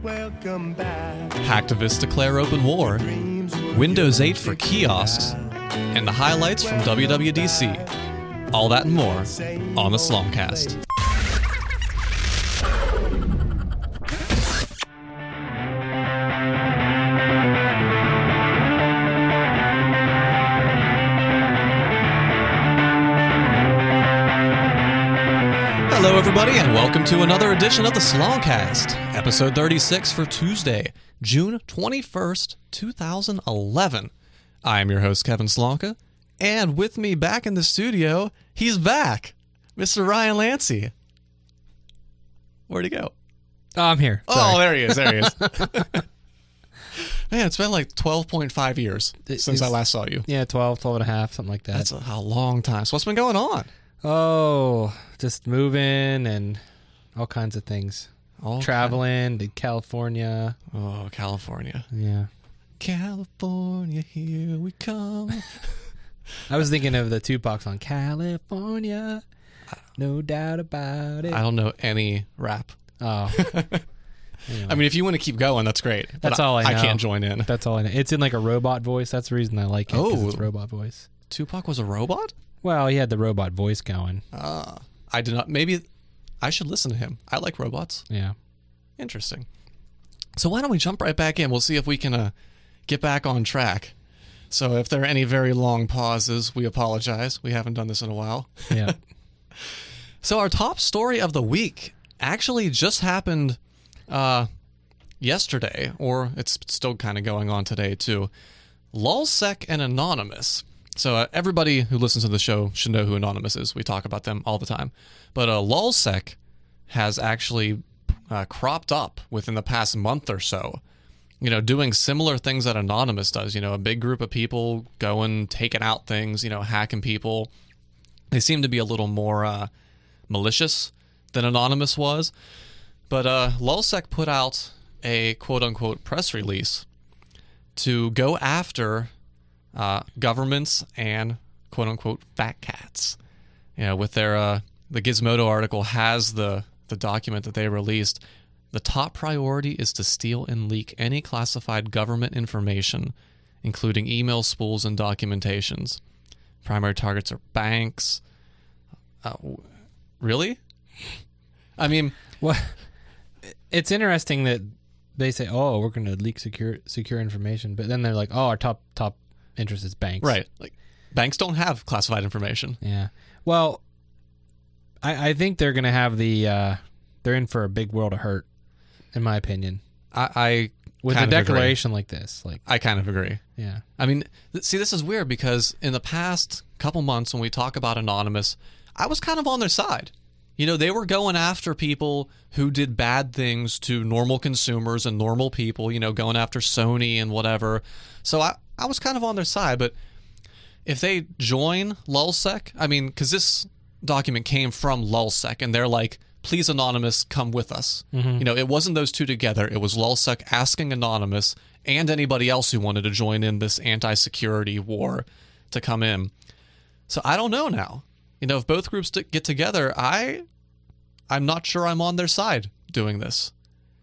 Welcome back. Hacktivists declare open war, Windows 8 for kiosks, and the highlights from WWDC. All that and more on the Slongcast. Hello, everybody, and welcome to another edition of the Slongcast, episode 36 for Tuesday, June 21st, 2011. I am your host, Kevin Slonka, and with me back in the studio, he's back, Mr. Ryan Lancey. Where'd he go? Oh, I'm here. Oh, there he is. Man, it's been like 12.5 years since I last saw you. Yeah, 12 and a half, something like that. That's a long time. So what's been going on? Oh, just moving and all kinds of things. Traveling to California. Oh, California. Yeah. California, here we come. I was thinking of the Tupac song, California, no doubt about it. I don't know any rap. Oh. Anyway. I mean, if you want to keep going, that's great. That's all I know. I can't join in. That's all I know. It's in like a robot voice. That's the reason I like it, because it's robot voice. Tupac was a robot? Well, he had the robot voice going. I did not. Maybe I should listen to him. I like robots. Yeah. Interesting. So why don't we jump right back in? We'll see if we can get back on track. So if there are any very long pauses, we apologize. We haven't done this in a while. Yeah. So our top story of the week actually just happened yesterday, or it's still kind of going on today too. Lulzsec and Anonymous. So everybody who listens to the show should know who Anonymous is. We talk about them all the time. But Lulzsec has actually cropped up within the past month or so, doing similar things that Anonymous does. A big group of people going, taking out things, hacking people. They seem to be a little more malicious than Anonymous was. But Lulzsec put out a quote-unquote press release to go after governments and quote-unquote fat cats. With their the Gizmodo article has the document that they released. The top priority is to steal and leak any classified government information, including email spools and documentations. Primary targets are banks. Really? I mean, well, it's interesting that they say, "Oh, we're going to leak secure information," but then they're like, "Oh, our top interest is banks." Right. Like, banks don't have classified information. Yeah. Well, I think they're going to have they're in for a big world of hurt, in my opinion. I with a declaration like this. I kind of agree. Yeah. I mean, see, this is weird because in the past couple months when we talk about Anonymous, I was kind of on their side. They were going after people who did bad things to normal consumers and normal people, going after Sony and whatever. So I was kind of on their side. But if they join Lulzsec, I mean, because this document came from Lulzsec, and they're like, please, Anonymous, come with us. Mm-hmm. It wasn't those two together. It was Lulzsec asking Anonymous and anybody else who wanted to join in this anti-security war to come in. So I don't know now. If both groups get together, I'm not sure I'm on their side doing this.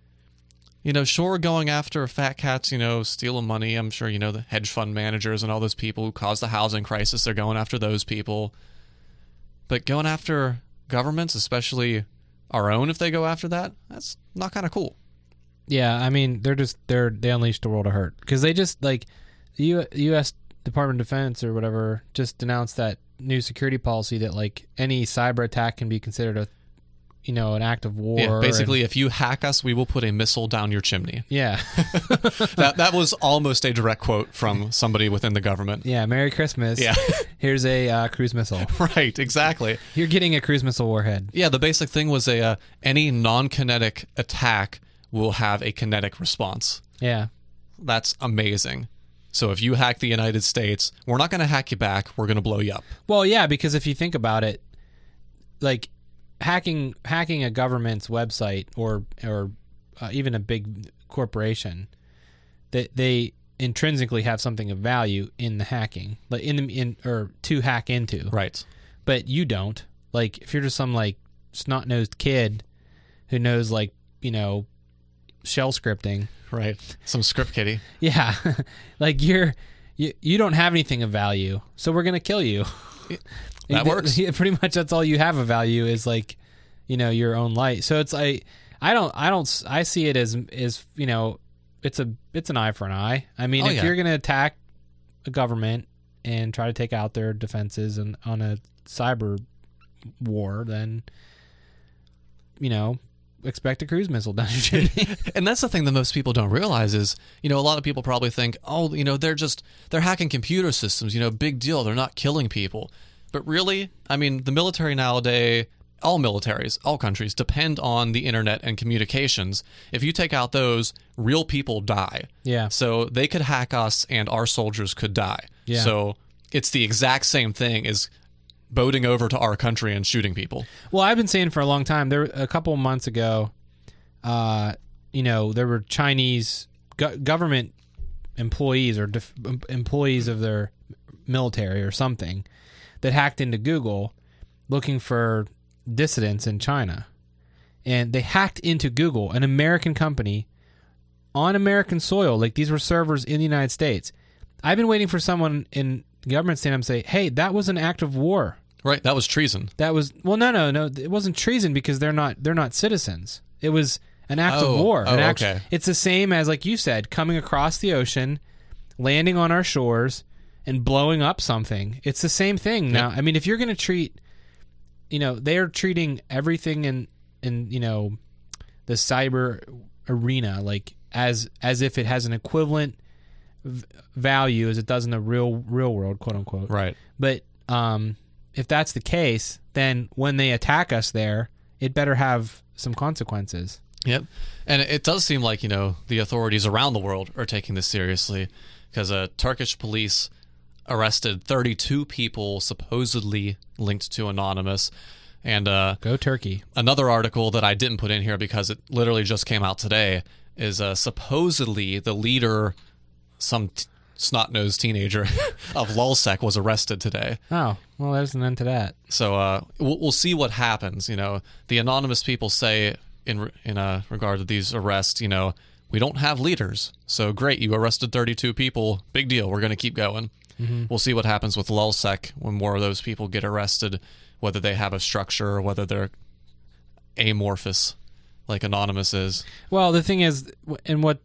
Sure, going after fat cats, stealing money. I'm sure, the hedge fund managers and all those people who caused the housing crisis, they're going after those people. But going after governments, especially our own, if they go after that, that's not kind of cool. Yeah, I mean, they unleashed a world of hurt. Because they just, like, the U.S. Department of Defense or whatever just announced that new security policy that, like, any cyber attack can be considered an act of war. Yeah, basically, if you hack us, we will put a missile down your chimney. Yeah. that was almost a direct quote from somebody within the government. Yeah, Merry Christmas. Yeah. Here's a cruise missile. Right, exactly. You're getting a cruise missile warhead. Yeah, the basic thing was any non-kinetic attack will have a kinetic response. Yeah. That's amazing. So if you hack the United States, we're not going to hack you back. We're going to blow you up. Well, yeah, because if you think about it, like, hacking a government's website or even a big corporation, that they intrinsically have something of value in the hacking, like or to hack into. Right. But you don't. Like, if you're just some like snot-nosed kid who knows, like, shell scripting. Right. Some script kiddie. Yeah. Like you don't have anything of value, so we're going to kill you. That works. Pretty much that's all you have of value is like, your own light. So it's like, I see it as it's an eye for an eye. I mean, if you're going to attack a government and try to take out their defenses and on a cyber war, then, expect a cruise missile down your chimney. And that's the thing that most people don't realize is, a lot of people probably think, oh, they're hacking computer systems, big deal. They're not killing people. But really, I mean, the military nowadays, all militaries, all countries depend on the internet and communications. If you take out those, real people die. Yeah. So they could hack us and our soldiers could die. Yeah. So it's the exact same thing as boating over to our country and shooting people. Well, I've been saying for a long time, a couple of months ago, there were Chinese government employees or employees of their military or something that hacked into Google looking for dissidents in China. And they hacked into Google, an American company, on American soil. Like, these were servers in the United States. I've been waiting for someone in government stand up and say, hey, that was an act of war. Right, that was treason. That was no, it wasn't treason because they're not citizens. It was an act of war. Okay. It's the same as, like you said, coming across the ocean, landing on our shores, and blowing up something. It's the same thing. Yep. Now, I mean, if you're going to treat, they are treating everything in the cyber arena like as if it has an equivalent value as it does in the real world, quote unquote. Right. But if that's the case, then when they attack us there, it better have some consequences. Yep. And it does seem like, the authorities around the world are taking this seriously because Turkish police arrested 32 people supposedly linked to Anonymous. And go Turkey. Another article that I didn't put in here because it literally just came out today is supposedly the leader, some snot-nosed teenager of Lulzsec, was arrested today. Oh, well, there's an end to that. So we'll see what happens. The Anonymous people say in regard to these arrests, we don't have leaders. So great, you arrested 32 people. Big deal. We're going to keep going. Mm-hmm. We'll see what happens with Lulzsec when more of those people get arrested, whether they have a structure or whether they're amorphous like Anonymous is. Well, the thing is, and what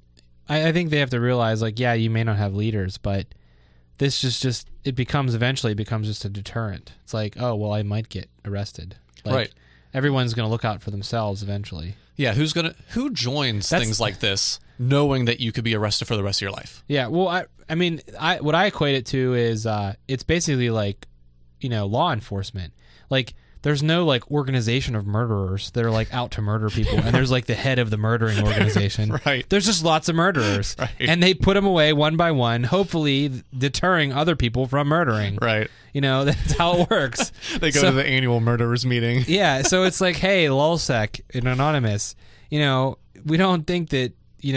I think they have to realize, like, yeah, you may not have leaders, but this just eventually becomes just a deterrent. It's like, oh, well, I might get arrested. Like, right. Everyone's going to look out for themselves eventually. Yeah, who joins things like this knowing that you could be arrested for the rest of your life? Yeah, well, I mean, what I equate it to is it's basically like, law enforcement. Like, there's no like organization of murderers that are like out to murder people, and there's like the head of the murdering organization. Right. There's just lots of murderers, right. And they put them away one by one, hopefully deterring other people from murdering. Right. That's how it works. They go to the annual murderers meeting. Yeah. So it's like, hey, Lulzsec and Anonymous, we don't think that,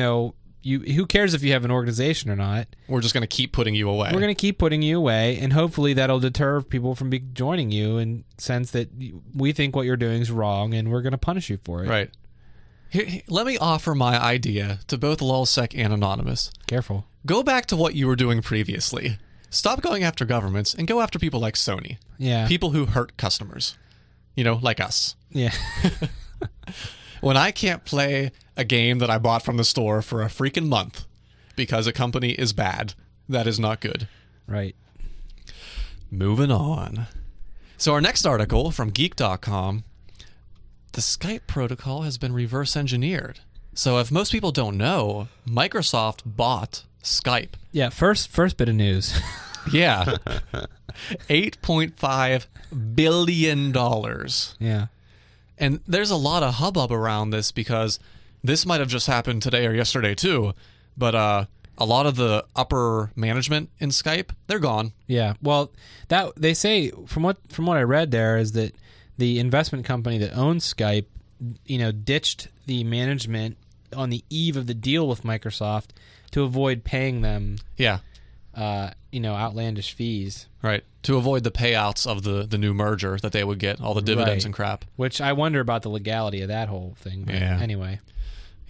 who cares if you have an organization or not? We're just going to keep putting you away. We're going to keep putting you away, and hopefully that'll deter people from joining you in sense that we think what you're doing is wrong, and we're going to punish you for it. Right. Here, let me offer my idea to both Lulzsec and Anonymous. Careful. Go back to what you were doing previously. Stop going after governments and go after people like Sony. Yeah. People who hurt customers. Like us. Yeah. When I can't play a game that I bought from the store for a freaking month because a company is bad, that is not good. Right. Moving on. So our next article from Geek.com, the Skype protocol has been reverse engineered. So if most people don't know, Microsoft bought Skype. Yeah, first bit of news. Yeah. $8.5 billion. Yeah. And there's a lot of hubbub around this because this might have just happened today or yesterday too, but a lot of the upper management in Skype, they're gone. Yeah. Well, that they say from what I read there is that the investment company that owns Skype, ditched the management on the eve of the deal with Microsoft to avoid paying them. Yeah. Outlandish fees. Right. To avoid the payouts of the new merger that they would get, all the dividends and crap. Which I wonder about the legality of that whole thing. But yeah. Anyway.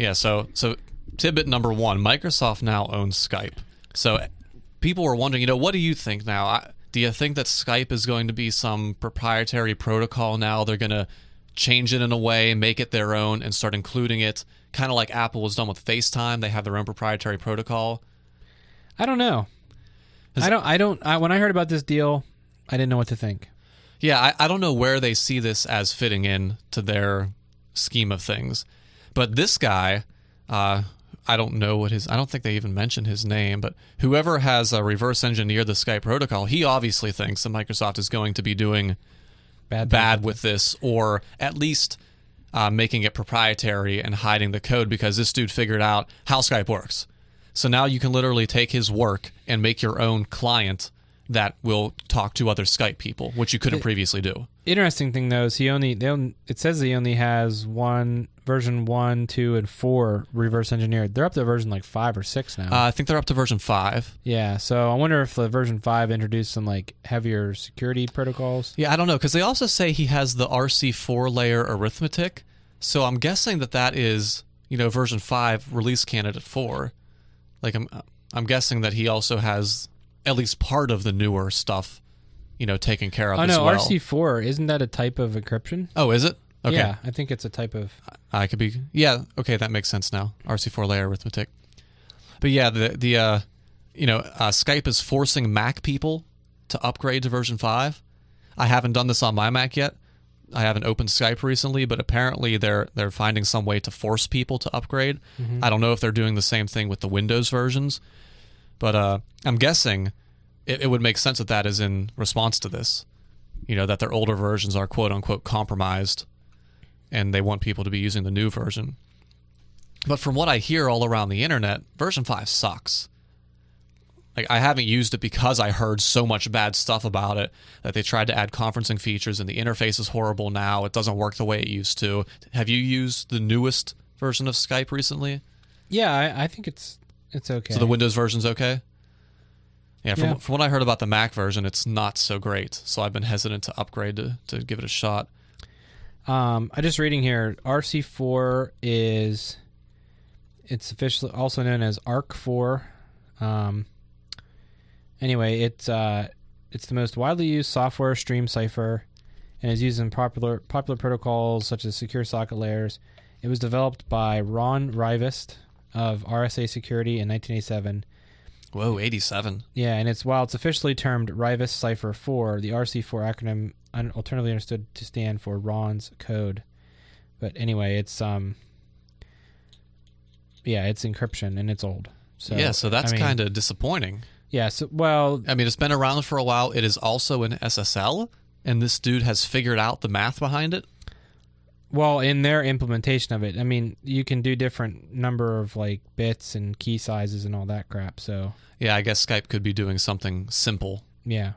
Yeah, so tidbit number one, Microsoft now owns Skype. So people were wondering, what do you think now? Do you think that Skype is going to be some proprietary protocol now? They're going to change it in a way, make it their own, and start including it, kind of like Apple has done with FaceTime. They have their own proprietary protocol. I don't know. When I heard about this deal, I didn't know what to think. Yeah, I don't know where they see this as fitting in to their scheme of things. But this guy, I don't know I don't think they even mentioned his name, but whoever has reverse engineered the Skype protocol, he obviously thinks that Microsoft is going to be doing bad with this, or at least making it proprietary and hiding the code, because this dude figured out how Skype works. So now you can literally take his work and make your own client that will talk to other Skype people, which you couldn't previously do. Interesting thing though is it says he only has version 1, 2, and 4 reverse engineered. They're up to version like 5 or 6 now. I think they're up to version 5. Yeah, so I wonder if the version 5 introduced some like heavier security protocols. Yeah, I don't know, because they also say he has the RC4 layer arithmetic. So I'm guessing that is, version 5 release candidate 4. Like I'm guessing that he also has at least part of the newer stuff, taken care of as well. RC4, isn't that a type of encryption? Oh, is it? Okay. Yeah, I think it's a type of... I could be... Yeah, okay, that makes sense now. RC4 layer arithmetic. But yeah, Skype is forcing Mac people to upgrade to version 5. I haven't done this on my Mac yet. I haven't opened Skype recently, but apparently they're finding some way to force people to upgrade. Mm-hmm. I don't know if they're doing the same thing with the Windows versions, but I'm guessing it would make sense that is in response to this. That their older versions are quote-unquote compromised, and they want people to be using the new version. But from what I hear all around the internet, version 5 sucks. Like, I haven't used it because I heard so much bad stuff about it, that they tried to add conferencing features and the interface is horrible now. It doesn't work the way it used to. Have you used the newest version of Skype recently? Yeah, I think it's okay. So the Windows version's okay? Yeah, from what I heard about the Mac version, it's not so great. So I've been hesitant to upgrade to give it a shot. I'm just reading here. RC4 it's officially also known as ARC4. Anyway, it's the most widely used software stream cipher, and is used in popular protocols such as secure socket layers. It was developed by Ron Rivest of RSA Security in 1987. Whoa, 87. Yeah, and while it's officially termed Rivest Cipher 4, the RC4 acronym alternatively understood to stand for Ron's code. But anyway, it's encryption and it's old. So that's kind of disappointing. Yeah, it's been around for a while. It is also in SSL, and this dude has figured out the math behind it. Well, in their implementation of it, you can do different number of like bits and key sizes and all that crap. So yeah, I guess Skype could be doing something simple. Yeah,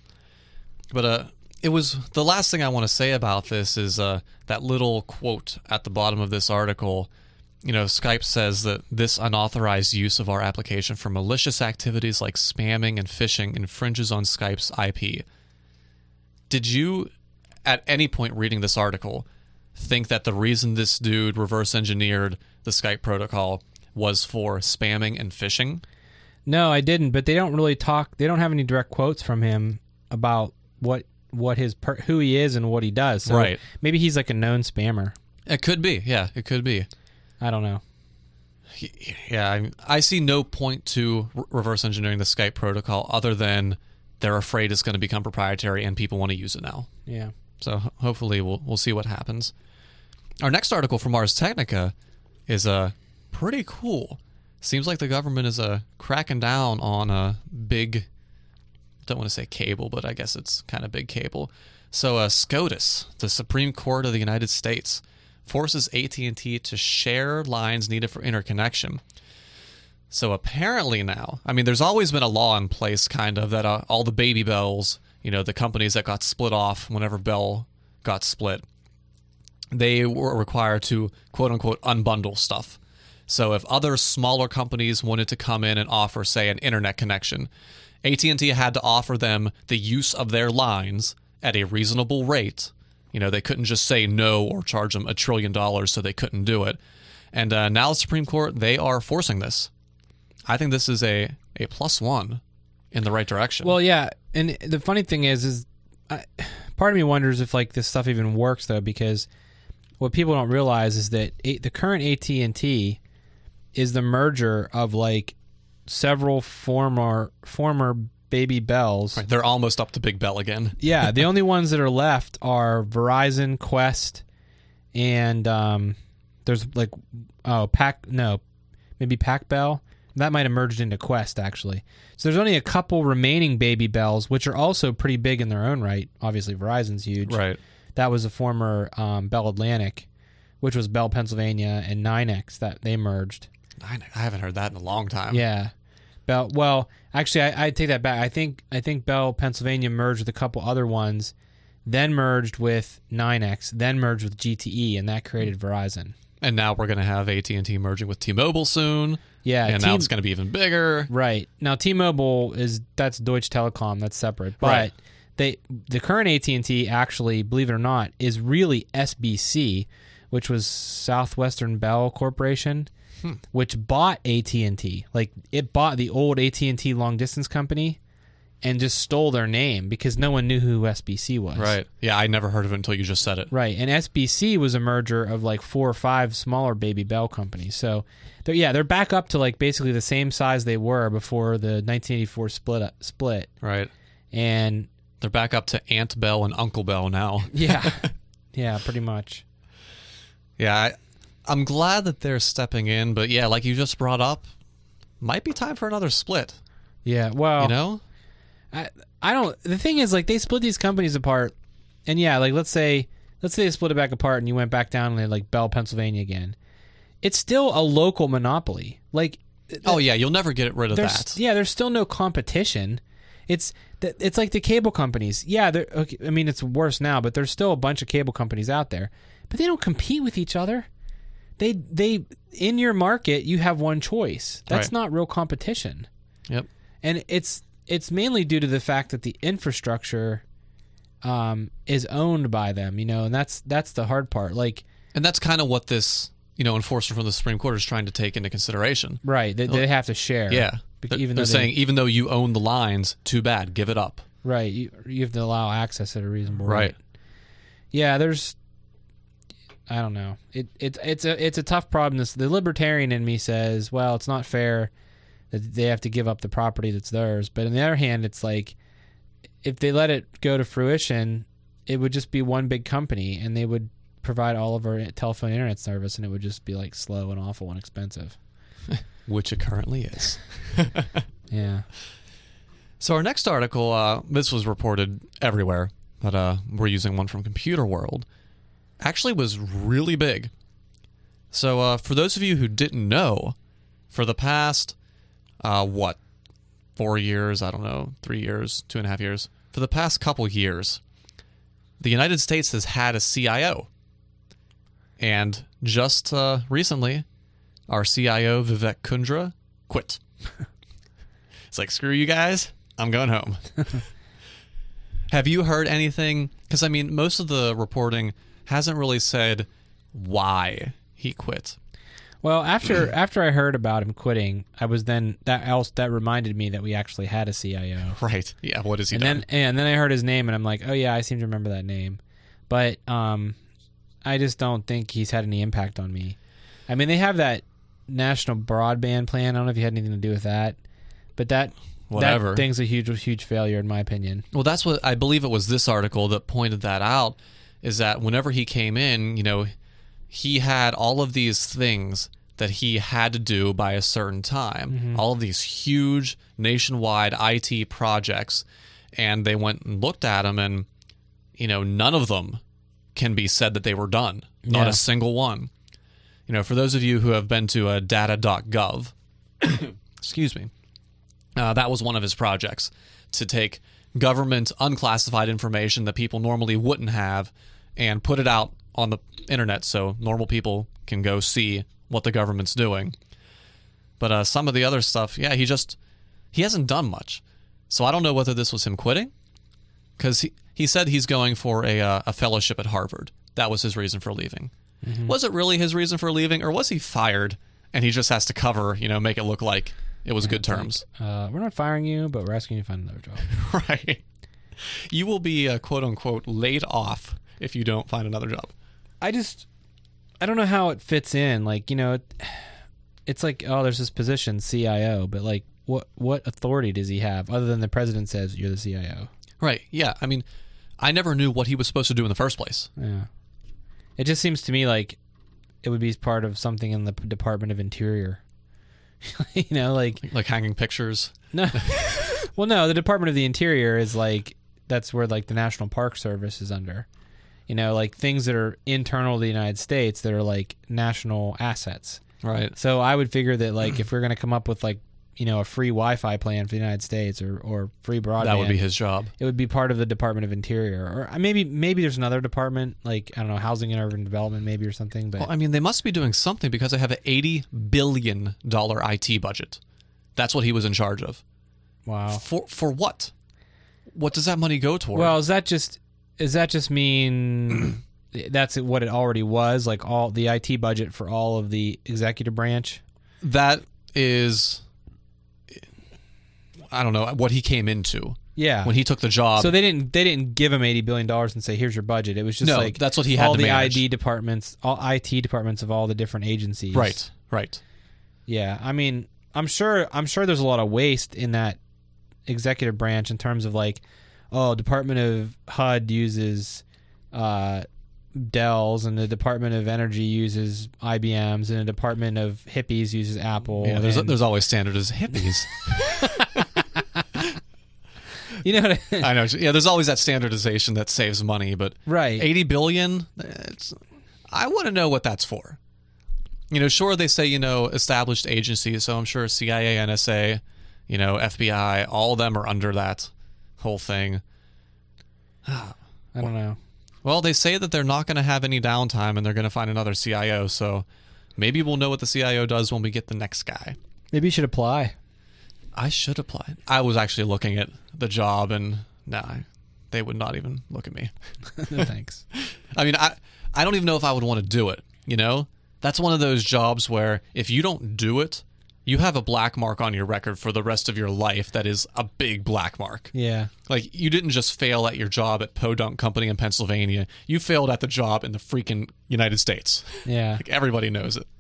but it was the last thing I want to say about this is that little quote at the bottom of this article. Skype says that this unauthorized use of our application for malicious activities like spamming and phishing infringes on Skype's IP. Did you, at any point reading this article, think that the reason this dude reverse engineered the Skype protocol was for spamming and phishing? No, I didn't, but they don't really talk. They don't have any direct quotes from him about who he is and what he does. So right. Maybe he's like a known spammer. It could be. Yeah, it could be. I don't know. Yeah, I see no point to reverse engineering the Skype protocol other than they're afraid it's going to become proprietary and people want to use it now. Yeah. So hopefully we'll see what happens. Our next article from Ars Technica is pretty cool. Seems like the government is cracking down on a big, don't want to say cable, but I guess it's kind of big cable. So SCOTUS, the Supreme Court of the United States, forces AT&T to share lines needed for interconnection. So apparently now, there's always been a law in place kind of that all the baby bells, the companies that got split off whenever Bell got split, they were required to quote-unquote unbundle stuff. So if other smaller companies wanted to come in and offer, say, an internet connection, AT&T had to offer them the use of their lines at a reasonable rate. They couldn't just say no or charge them $1 trillion so they couldn't do it. And now the Supreme Court, they are forcing this. I think this is a +1 in the right direction. Well, yeah, and the funny thing is part of me wonders if like this stuff even works though, because what people don't realize is that the current AT&T is the merger of like several former Baby Bells. Right, they're almost up to Big Bell again. Yeah, the only ones that are left are Verizon, Quest, and there's like maybe Pac Bell. That might have merged into Quest actually. So there's only a couple remaining Baby Bells, which are also pretty big in their own right. Obviously, Verizon's huge. Right. That was a former Bell Atlantic, which was Bell Pennsylvania, and NYNEX that they merged. I haven't heard that in a long time. Yeah. Well, actually, I take that back. I think Bell Pennsylvania merged with a couple other ones, then merged with NYNEX, then merged with GTE, and that created Verizon. And now we're going to have AT&T merging with T-Mobile soon. Yeah, and now it's going to be even bigger. Right. Now T-Mobile that's Deutsche Telekom, that's separate. But the current AT&T actually, believe it or not, is really SBC, which was Southwestern Bell Corporation. Which bought AT&T. Like, it bought the old AT&T long distance company and just stole their name because no one knew who SBC was. Right. Yeah, I never heard of it until you just said it. Right. And SBC was a merger of like 4 or 5 smaller Baby Bell companies. So, they're back up to like basically the same size they were before the 1984 split. Right. And they're back up to Aunt Bell and Uncle Bell now. Yeah. Yeah, pretty much. Yeah, I'm glad that they're stepping in, but yeah, like you just brought up, might be time for another split. Yeah, well, you know, I don't. The thing is, like, they split these companies apart, and yeah, like let's say they split it back apart, and you went back down to like Bell, Pennsylvania again. It's still a local monopoly. Like, oh yeah, you'll never get rid of that. Yeah, there's still no competition. It's like the cable companies. Yeah, okay, I mean it's worse now, but there's still a bunch of cable companies out there, but they don't compete with each other. They in your market, you have one choice. That's not real competition. Yep. And it's mainly due to the fact that the infrastructure is owned by them, and that's the hard part. Like, and that's kind of what this, enforcer from the Supreme Court is trying to take into consideration. Right. They have to share. Yeah. They're saying even though you own the lines, too bad, give it up. Right. You have to allow access at a reasonable rate. Right. Yeah, I don't know. It's a tough problem. The libertarian in me says, well, it's not fair that they have to give up the property that's theirs. But on the other hand, it's like if they let it go to fruition, it would just be one big company, and they would provide all of our telephone internet service, and it would just be like slow and awful and expensive. Which it currently is. Yeah. So our next article, this was reported everywhere, but we're using one from Computer World. Actually was really big. So for those of you who didn't know, for the past 4 years, I don't know, 3 years, 2.5 years, for the past couple years, the United States has had a CIO. And just recently, our CIO, Vivek Kundra, quit. It's like, screw you guys, I'm going home. Have you heard anything? Because, I mean, most of the reporting hasn't really said why he quit. Well, after I heard about him quitting, I was then that reminded me that we actually had a CIO. Right. Yeah. What has he done? Then I heard his name, and I'm like, oh yeah, I seem to remember that name, but I just don't think he's had any impact on me. I mean, they have that national broadband plan. I don't know if you had anything to do with that, but that thing's a huge failure in my opinion. Well, that's what I believe. It was this article that pointed that out. Is that whenever he came in, he had all of these things that he had to do by a certain time. Mm-hmm. All of these huge nationwide IT projects, and they went and looked at them, and none of them can be said that they were done. Not a single one. For those of you who have been to data.gov, excuse me, that was one of his projects, to take government unclassified information that people normally wouldn't have and put it out on the internet so normal people can go see what the government's doing. But some of the other stuff, yeah, he hasn't done much. So I don't know whether this was him quitting, because he said he's going for a fellowship at Harvard. That was his reason for leaving. Was it really his reason for leaving, or was he fired and he just has to cover, make it look like it was good terms? We're not firing you, but we're asking you to find another job. Right. You will be, quote unquote, laid off if you don't find another job. I don't know how it fits in. Like, it's like, oh, there's this position, CIO, but like, what authority does he have other than the president says you're the CIO? Right. Yeah. I mean, I never knew what he was supposed to do in the first place. Yeah. It just seems to me like it would be part of something in the Department of Interior. Like hanging pictures. No. Well, no, the Department of the Interior is like, that's where like the National Park Service is under. Like things that are internal to the United States that are like national assets. Right. So I would figure that like if we're going to come up with like, a free Wi-Fi plan for the United States or free broadband, that would be his job. It would be part of the Department of Interior, or maybe there's another department, like, I don't know, Housing and Urban Development maybe or something. But well, I mean, they must be doing something because they have an $80 billion IT budget. That's what he was in charge of. Wow. For what? What does that money go toward? Well, does that just mean that's what it already was, like all the IT budget for all of the executive branch? That is, I don't know, what he came into. Yeah. When he took the job. So they didn't give him $80 billion and say, here's your budget. It was just like that's what he had all to the manage. ID departments, all IT departments of all the different agencies. Right. Yeah. I mean, I'm sure there's a lot of waste in that executive branch in terms of like, Department of HUD uses Dells, and the Department of Energy uses IBMs, and the Department of Hippies uses Apple. Yeah, there's always standards hippies. I know. Yeah, there's always that standardization that saves money, but right. $80 billion, I want to know what that's for. Sure, they say, established agencies, so I'm sure CIA, NSA, FBI, all of them are under that whole thing. I don't know. Well, they say that they're not going to have any downtime and they're going to find another CIO, so maybe we'll know what the CIO does when we get the next guy. Maybe you should apply. I should apply. I was actually looking at the job, and they would not even look at me. No thanks. I mean, I don't even know if I would want to do it, That's one of those jobs where if you don't do it, you have a black mark on your record for the rest of your life that is a big black mark. Yeah. Like, you didn't just fail at your job at Podunk Company in Pennsylvania. You failed at the job in the freaking United States. Yeah. Like, everybody knows it.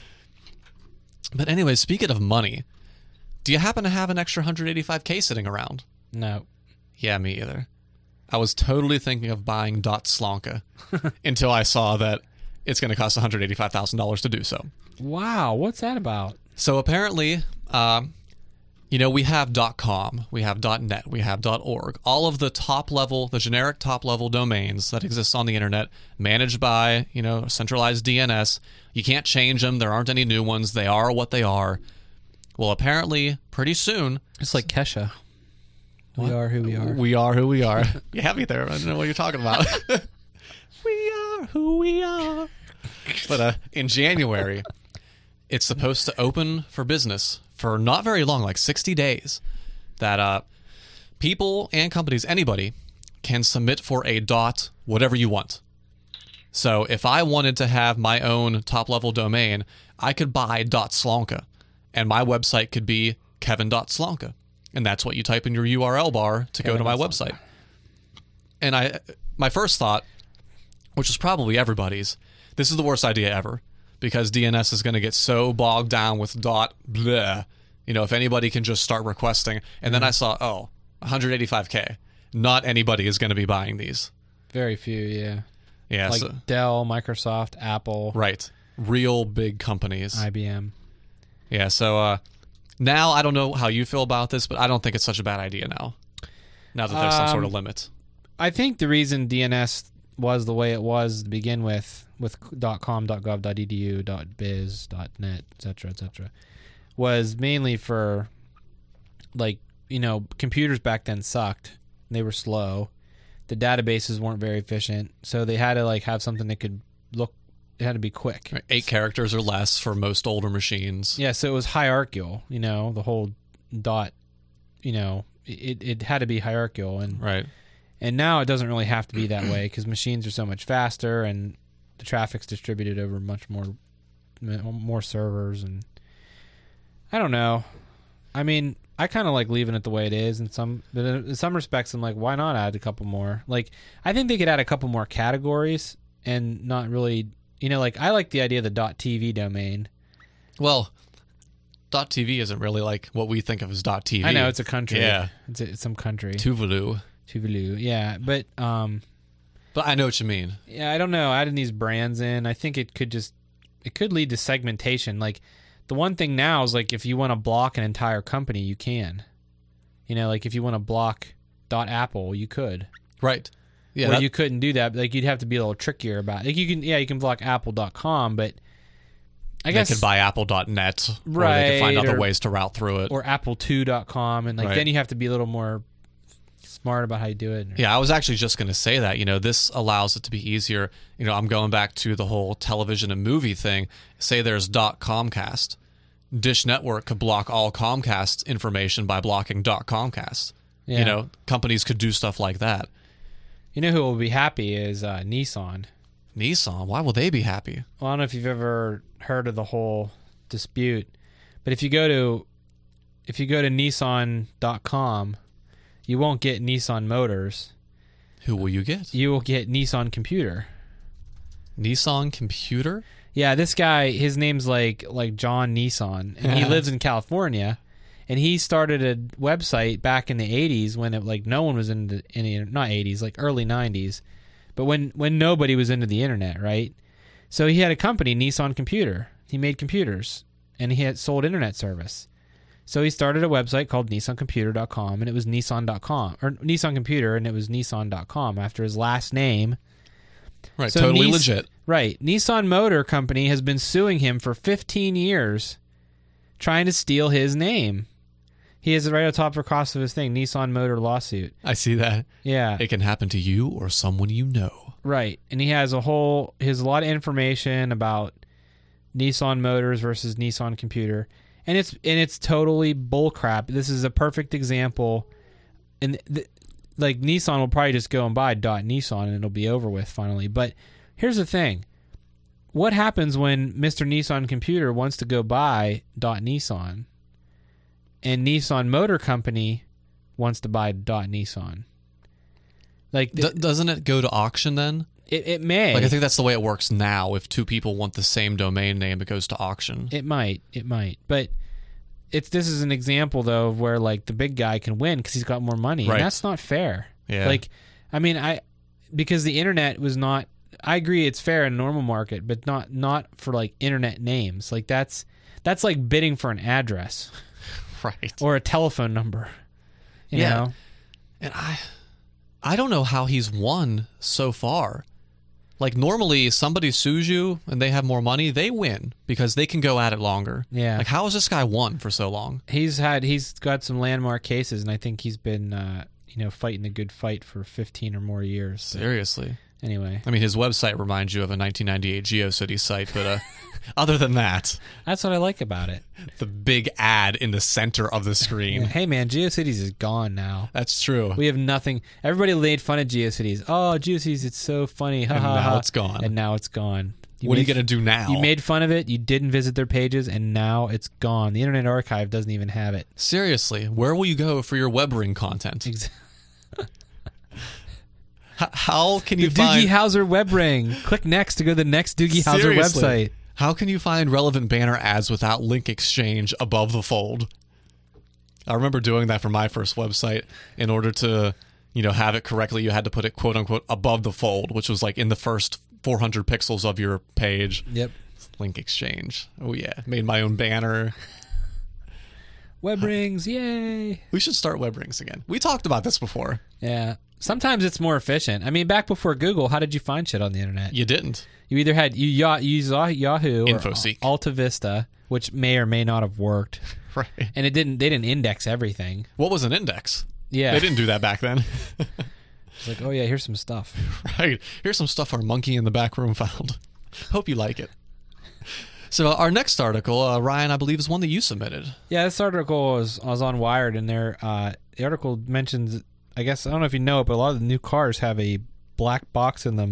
But anyway, speaking of money, do you happen to have an extra $185K sitting around? No. Yeah, me either. I was totally thinking of buying .Slonka until I saw that it's going to cost $185,000 to do so. Wow. What's that about? So apparently, we have .com, we have .net, we have .org. All of the the generic top-level domains that exist on the internet, managed by, centralized DNS. You can't change them. There aren't any new ones. They are what they are. Well, apparently, pretty soon... It's like Kesha. What? We are who we are. We are who we are. You have me there. I don't know what you're talking about. We are who we are. But in January... It's supposed to open for business for not very long, like 60 days, that people and companies, anybody, can submit for a whatever you want. So if I wanted to have my own top-level domain, I could buy .Slonka, and my website could be kevin.slonka, and that's what you type in your URL bar to go to my website. And my first thought, which is probably everybody's, this is the worst idea ever. Because DNS is going to get so bogged down with blah, if anybody can just start requesting. And then I saw, $185K. Not anybody is going to be buying these. Very few, yeah. Yeah, like Dell, Microsoft, Apple. Right. Real big companies. IBM. Yeah, so now I don't know how you feel about this, but I don't think it's such a bad idea now. Now that there's some sort of limit. I think the reason DNS was the way it was to begin with .com, .gov, .biz, .net, etc., was mainly for, like, computers back then sucked. They were slow. The databases weren't very efficient, so they had to have something that could look. It had to be quick. 8 characters or less for most older machines. Yeah, so it was hierarchical. The whole dot. It had to be hierarchical, and right. And now it doesn't really have to be that way because machines are so much faster, and the traffic's distributed over much more servers, and I don't know. I mean, I kind of like leaving it the way it is but in some respects I'm like, why not add a couple more? Like, I think they could add a couple more categories and not really, like, I like the idea of the .tv domain. Well, .tv isn't really like what we think of as .tv. I know, it's a country. Yeah. It's some country. Tuvalu. Yeah, but I know what you mean. yeah, I don't know. Adding these brands in, I think it could lead to segmentation. Like, the one thing now is, like, if you want to block an entire company, you can. Like, if you want to block .apple, you could. Right. Yeah. Or you couldn't do that. Like, you'd have to be a little trickier about it. Like, you can block apple.com, but I guess they could buy apple.net, right, or they could find other ways to route through it. Or apple2.com, and like, right. then you have to be a little more smart about how you do it. Yeah, I was actually just going to say that. This allows it to be easier. I'm going back to the whole television and movie thing. Say there's .comcast. Dish Network could block all Comcast information by blocking .comcast. Yeah. Companies could do stuff like that. Who will be happy is Nissan. Nissan? Why will they be happy? Well, I don't know if you've ever heard of the whole dispute, but if you go to Nissan.com, you won't get Nissan Motors. Who will you get? You will get Nissan Computer. Nissan Computer? Yeah, this guy, his name's like John Nissan, and he lives in California, and he started a website back in the 80s when no one was into any, not 80s, like early 90s, but when nobody was into the internet, right? So he had a company, Nissan Computer. He made computers, and he had sold internet service. So he started a website called NissanComputer.com, and it was Nissan.com, or Nissan Computer, and it was Nissan.com after his last name. Right, So totally legit. Right. Nissan Motor Company has been suing him for 15 years, trying to steal his name. He has it right on top across of his thing, Nissan Motor lawsuit. I see that. Yeah. It can happen to you or someone you know. Right. And he has a lot of information about Nissan Motors versus Nissan Computer. And it's totally bullcrap. This is a perfect example. And Nissan will probably just go and buy .Nissan and it'll be over with finally. But here's the thing. What happens when Mr. Nissan Computer wants to go buy .Nissan and Nissan Motor Company wants to buy .Nissan? Like, doesn't it go to auction then? It may. I think that's the way it works now. If two people want the same domain name, it goes to auction. It might. But this is an example, though, of where, the big guy can win because he's got more money. Right. And that's not fair. Yeah. Because the internet was not... I agree it's fair in a normal market, but not for, internet names. That's like bidding for an address. Right. Or a telephone number. You know? And I don't know how he's won so far. Normally, somebody sues you and they have more money, they win because they can go at it longer. Yeah. How has this guy won for so long? He's got some landmark cases, and I think he's been, fighting a good fight for 15 or more years. So. Seriously. Anyway. I mean, his website reminds you of a 1998 GeoCities site, but other than that... That's what I like about it. The big ad in the center of the screen. Hey, man, GeoCities is gone now. That's true. We have nothing. Everybody made fun of GeoCities. Oh, GeoCities, it's so funny. Ha, and ha, now ha. it's gone. And now it's gone. What are you going to do now? You made fun of it. You didn't visit their pages, and now it's gone. The Internet Archive doesn't even have it. Seriously, where will you go for your WebRing content? How can you find... Doogie Howser WebRing. Click next to go to the next Doogie Howser website. How can you find relevant banner ads without link exchange above the fold? I remember doing that for my first website. In order to, have it correctly, you had to put it, quote unquote, above the fold, which was in the first 400 pixels of your page. Yep. Link exchange. Oh, yeah. Made my own banner. WebRings, yay. We should start WebRings again. We talked about this before. Yeah. Sometimes it's more efficient. I mean, back before Google, how did you find shit on the internet? You didn't. You either had used Yahoo or InfoSeek. Alta Vista, which may or may not have worked. Right. And they didn't index everything. What was an index? Yeah. They didn't do that back then. It's like, oh yeah, here's some stuff. Right. Here's some stuff our monkey in the back room found. Hope you like it. So our next article, Ryan, I believe, is one that you submitted. Yeah, this article was on Wired, and the article mentions, I guess, I don't know if you know it, but a lot of the new cars have a black box in them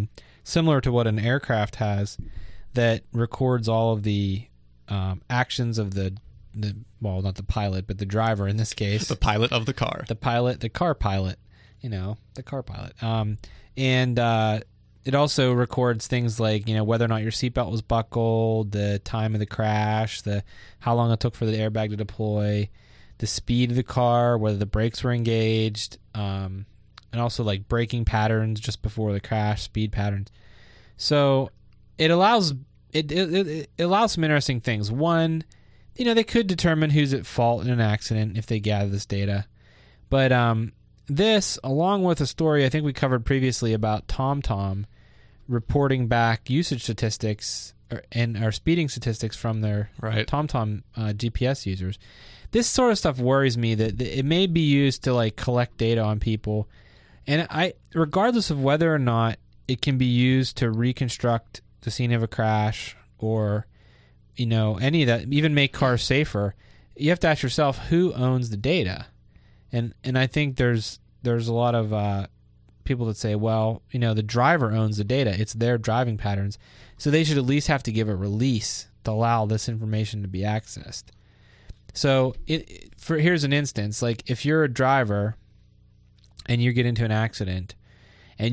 similar to what an aircraft has, that records all of the actions of the well, not the pilot, but the driver in this case. The pilot of the car. The car pilot. The car pilot. And it also records things like, whether or not your seatbelt was buckled, the time of the crash, how long it took for the airbag to deploy, the speed of the car, whether the brakes were engaged, and also like braking patterns just before the crash, speed patterns. So it allows it allows some interesting things. One, they could determine who's at fault in an accident if they gather this data. But this, along with a story I think we covered previously about TomTom reporting back usage statistics or speeding statistics from their TomTom GPS users, this sort of stuff worries me that it may be used to like collect data on people. And regardless of whether or not it can be used to reconstruct the scene of a crash or any of that, even make cars safer, you have to ask yourself who owns the data. And I think there's a lot of people that say, well, the driver owns the data. It's their driving patterns. So they should at least have to give a release to allow this information to be accessed. So here's an instance. Like if you're a driver and you get into an accident and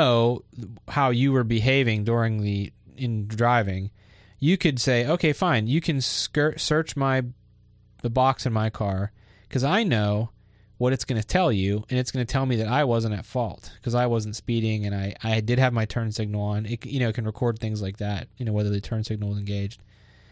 how you were behaving in driving, you could say, okay, fine, you can search the box in my car because I know what it's going to tell you, and it's going to tell me that I wasn't at fault because I wasn't speeding and I did have my turn signal on. It can record things like that, whether the turn signal is engaged.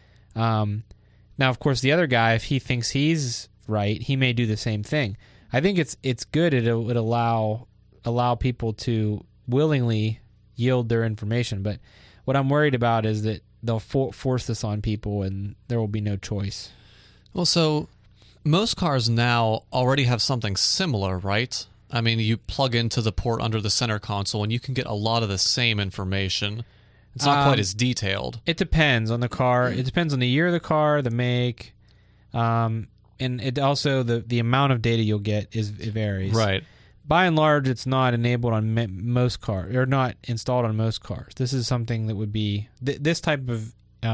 Now, of course, the other guy, if he thinks he's right, he may do the same thing. I think it's good. It would allow people to willingly yield their information, but what I'm worried about is that they'll force this on people and there will be no choice. Well, so most cars now already have something similar, right? I mean, you plug into the port under the center console and you can get a lot of the same information. It's not quite as detailed. It depends on the car. It depends on the year of the car, the make, and it also the amount of data you'll get it varies. Right. By and large, it's not enabled on most cars, or not installed on most cars. This is something that would be this type of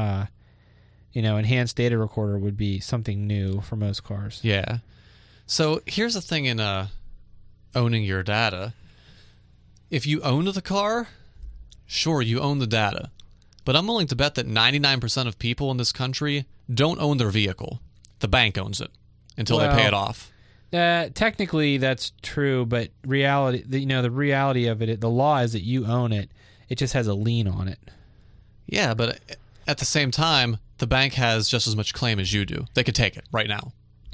enhanced data recorder would be something new for most cars. Yeah. So here's the thing in owning your data. If you own the car, sure, you own the data. But I'm willing to bet that 99% of people in this country don't own their vehicle. The bank owns it until they pay it off. Technically, that's true, but the reality of it, the law is that you own it. It just has a lien on it. Yeah, but at the same time, the bank has just as much claim as you do. They could take it right now.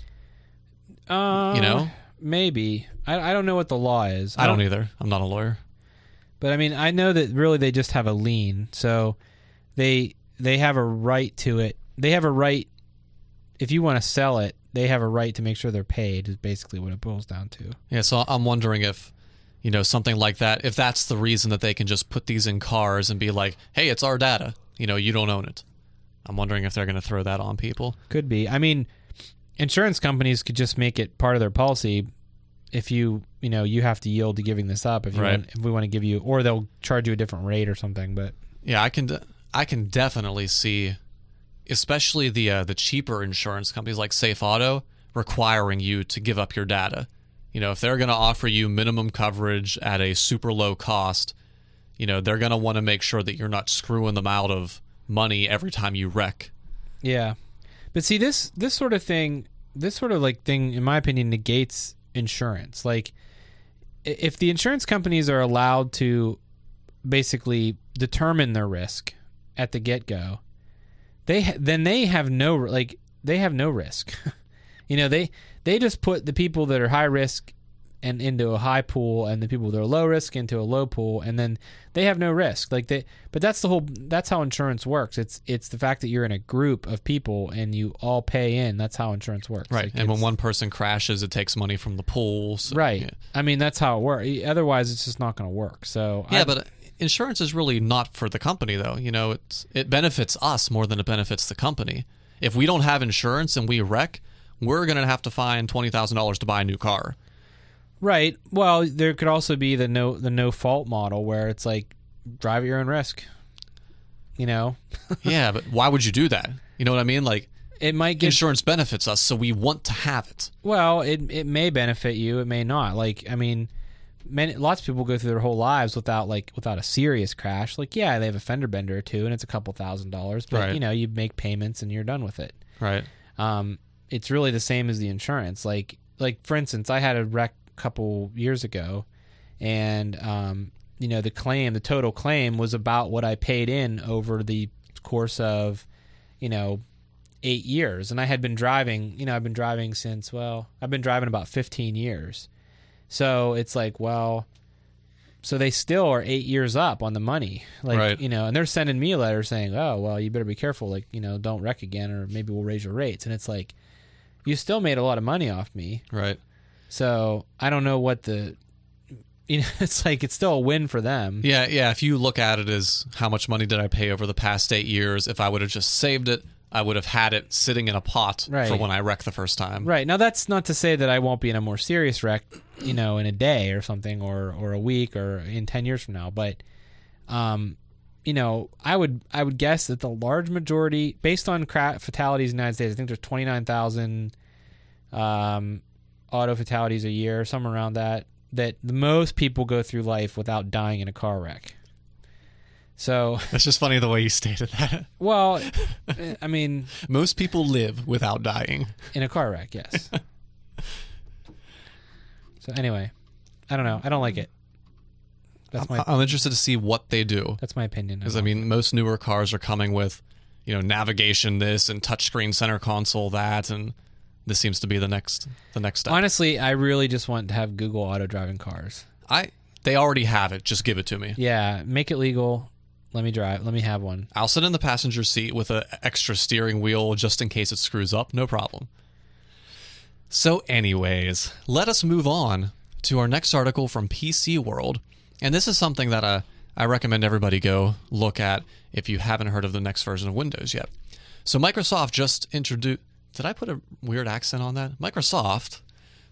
Maybe. I don't know what the law is. I don't either. I'm not a lawyer. But I mean, I know that really they just have a lien, so they have a right to it. They have a right, if you want to sell it, they have a right to make sure they're paid, is basically what it boils down to. Yeah, so I'm wondering if, something like that, if that's the reason that they can just put these in cars and be like, hey, it's our data. You don't own it. I'm wondering if they're going to throw that on people. Could be. I mean, insurance companies could just make it part of their policy if you have to yield to giving this up if we want to give you, or they'll charge you a different rate or something. But yeah, I can definitely see, especially the cheaper insurance companies like Safe Auto, requiring you to give up your data. If they're going to offer you minimum coverage at a super low cost, they're going to want to make sure that you're not screwing them out of money every time you wreck. Yeah. But see, this sort of thing, in my opinion, negates insurance. Like, if the insurance companies are allowed to basically determine their risk at the get-go, they have no risk. They just put the people that are high risk and into a high pool, and the people that are low risk into a low pool, and then they have no risk. But that's how insurance works. It's the fact that you're in a group of people and you all pay in. That's how insurance works. Right. And when one person crashes, it takes money from the pool. So, right. Yeah. I mean, that's how it works. Otherwise, it's just not going to work. So yeah, but insurance is really not for the company, though. It benefits us more than it benefits the company. If we don't have insurance and we wreck, we're going to have to find $20,000 to buy a new car. Right. Well, there could also be the no fault model where it's like, drive at your own risk. You know, Yeah, but why would you do that? You know what I mean? Like, it might get insurance benefits us, so we want to have it. well. It may benefit you. It may not. Like, I mean, lots of people go through their whole lives without a serious crash. Like, yeah, they have a fender bender or two, and it's a couple $1,000s. But Right. you know, you make payments and you're done with it. Right. It's really the same as the insurance. Like for instance, I had a wreck a couple years ago, and you know, the total claim was about what I paid in over the course of, you know, 8 years. And I had been driving, you know, I've been driving about 15 years. So it's like, well, so they still are 8 years up on the money. Like, Right. you know, and they're sending me a letter saying, oh, well, you better be careful. Like, you know, don't wreck again, or maybe we'll raise your rates. And it's like, you still made a lot of money off me. Right. So I don't know what you know, it's like, it's still a win for them. Yeah, yeah. If you look at it as how much money did I pay over the past 8 years, if I would have just saved it, I would have had it sitting in a pot Right. for when I wrecked the first time. Right. Now, that's not to say that I won't be in a more serious wreck, you know, in a day or something, or a week, or in 10 years from now. But, you know, I would guess that the large majority, based on fatalities in the United States, I think there's 29,000 auto fatalities a year, somewhere around that the most people go through life without dying in a car wreck. So, That's just funny the way you stated that. well, I mean, Most people live without dying. in a car wreck, yes. So anyway, I don't know. I don't like it. I'm interested to see what they do. That's my opinion. Because, I mean, most newer cars are coming with, you know, navigation this and touchscreen center console that, and this seems to be the next step. Honestly, I really just want to have Google auto driving cars. They already have it. Just give it to me. Yeah, make it legal. Let me drive. Let me have one. I'll sit in the passenger seat with an extra steering wheel just in case it screws up. No problem. So anyways, let us move on to our next article from PC World. And this is something that I recommend everybody go look at if you haven't heard of the next version of Windows yet. So Microsoft just introduced... Did I put a weird accent on that? Microsoft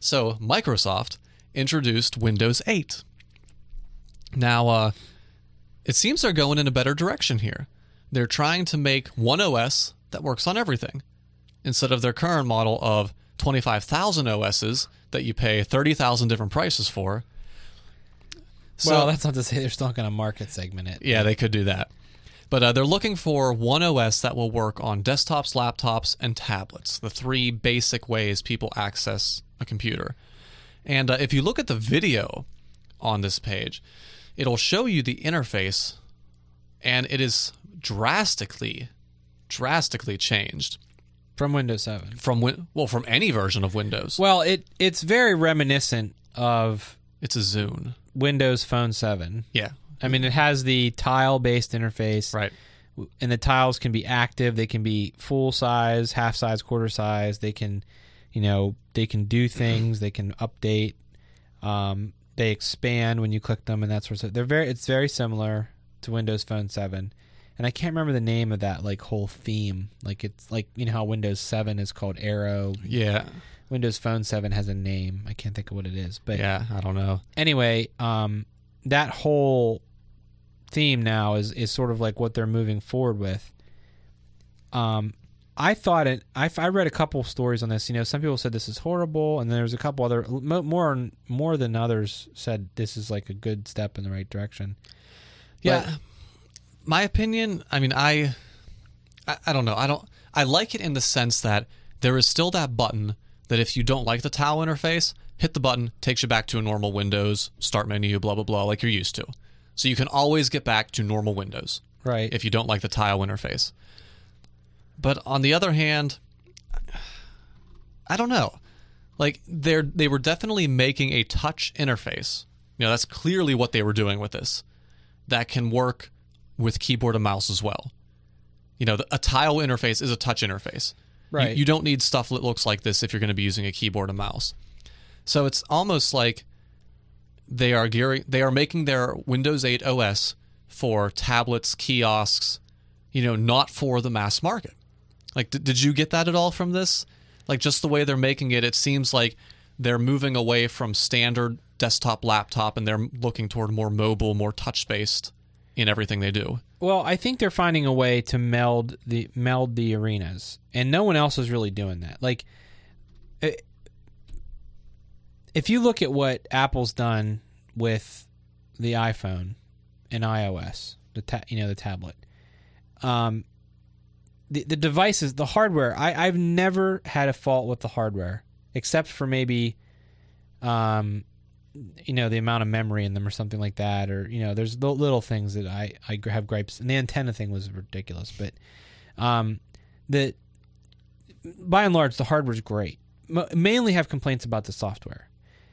introduced Windows 8. Now, it seems they're going in a better direction here. They're trying to make one OS that works on everything, instead of their current model of 25,000 OSs that you pay 30,000 different prices for. So, Well, that's not to say they're still going to market segment it. yeah, they could do that. But they're looking for one OS that will work on desktops, laptops, and tablets, the three basic ways people access a computer. And if you look at the video on this page, it'll show you the interface, and it is drastically changed From Windows 7. from any version of Windows. Well, it's very reminiscent of It's a Zune. Windows Phone 7. Yeah, I mean, it has the tile-based interface. right. And the tiles can be active. They can be full size, half size, quarter size. They can, you know, they can do things. They can update. They expand when you click them, and that sort of stuff. It's very similar to Windows Phone 7. And I can't remember the name of that like whole theme. Like, it's like, you know how Windows 7 is called Arrow. Yeah, Windows Phone 7 has a name. I can't think of what it is. But yeah, I don't know. anyway, that whole theme now is sort of like what they're moving forward with. I thought I read a couple stories on this. You know, some people said this is horrible, and then there's a couple other more than others said this is like a good step in the right direction. Yeah, my opinion. I mean, I don't know. I like it in the sense that there is still that button that if you don't like the tile interface, hit the button, takes you back to a normal Windows start menu, blah blah blah, like you're used to. So you can always get back to normal Windows, Right. if you don't like the tile interface. But on the other hand, I don't know. Like they were definitely making a touch interface. You know, that's clearly what they were doing with this. That can work with keyboard and mouse as well. You know, a tile interface is a touch interface. Right. You don't need stuff that looks like this if you're going to be using a keyboard and mouse. So it's almost like they are making their Windows 8 OS for tablets, kiosks, you know, not for the mass market. Like, did you get that at all from this? Like, just the way they're making it, it seems like they're moving away from standard desktop, laptop, and they're looking toward more mobile, more touch-based in everything they do. Well, I think they're finding a way to meld the arenas, and no one else is really doing that. Like, if you look at what Apple's done with the iPhone and iOS, the tablet, the devices, the hardware, I've never had a fault with the hardware, except for maybe, the amount of memory in them or something like that, or, there's little things that I have gripes. And the antenna thing was ridiculous, but by and large, the hardware's great. Mainly have complaints about the software.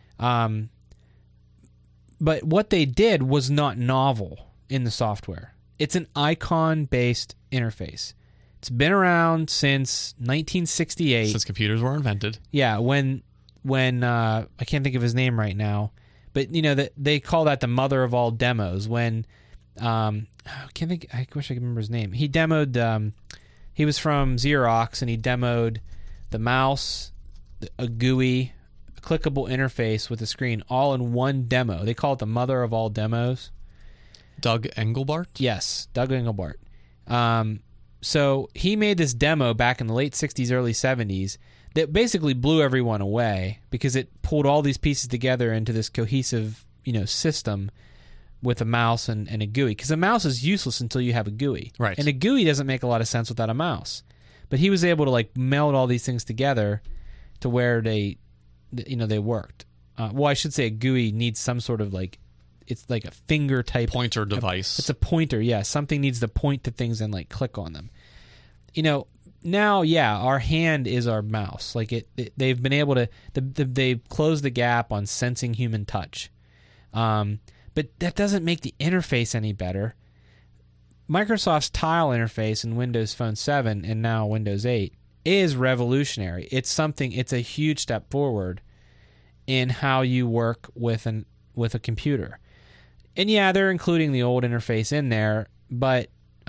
But what they did was not novel in the software. It's an icon-based interface. It's been around since 1968. Since computers were invented. Yeah, when I can't think of his name right now, but they call that the mother of all demos. When I wish I could remember his name. He demoed. He was from Xerox, and he demoed the mouse, a GUI, a clickable interface with a screen, all in one demo. They call it the mother of all demos. Doug Engelbart? Yes, Doug Engelbart. So he made this demo back in the late 60s, early 70s that basically blew everyone away because it pulled all these pieces together into this cohesive, system with a mouse and a GUI. Because a mouse is useless until you have a GUI. Right. And a GUI doesn't make a lot of sense without a mouse. But he was able to meld all these things together to where they worked. Well, I should say a GUI needs some sort of it's like a finger type pointer device. It's a pointer, yeah. Something needs to point to things and click on them. Now, yeah, our hand is our mouse. They've been able to they've closed the gap on sensing human touch. But that doesn't make the interface any better. Microsoft's Tile interface in Windows Phone 7 and now Windows 8 is revolutionary. It's a huge step forward in how you work with a computer. And yeah, they're including the old interface in there, but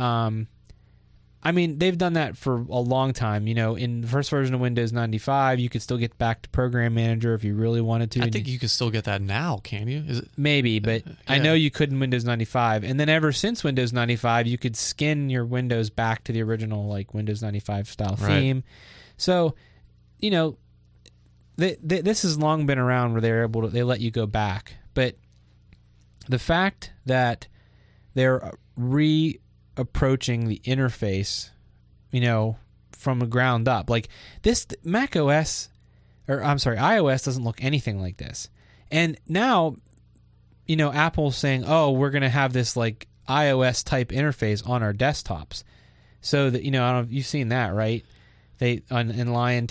they've done that for a long time. In the first version of Windows 95, you could still get back to Program Manager if you really wanted to. I think you can still get that now, can you? Is it? Maybe, but yeah. I know you could in Windows 95. And then ever since Windows 95, you could skin your Windows back to the original Windows 95 style theme. Right. So, this has long been around where they let you go back. But the fact that they're approaching the interface, from the ground up. This iOS doesn't look anything like this. And now, Apple's saying, "Oh, we're going to have this iOS type interface on our desktops." So that I don't know if you've seen that, right? They in Lion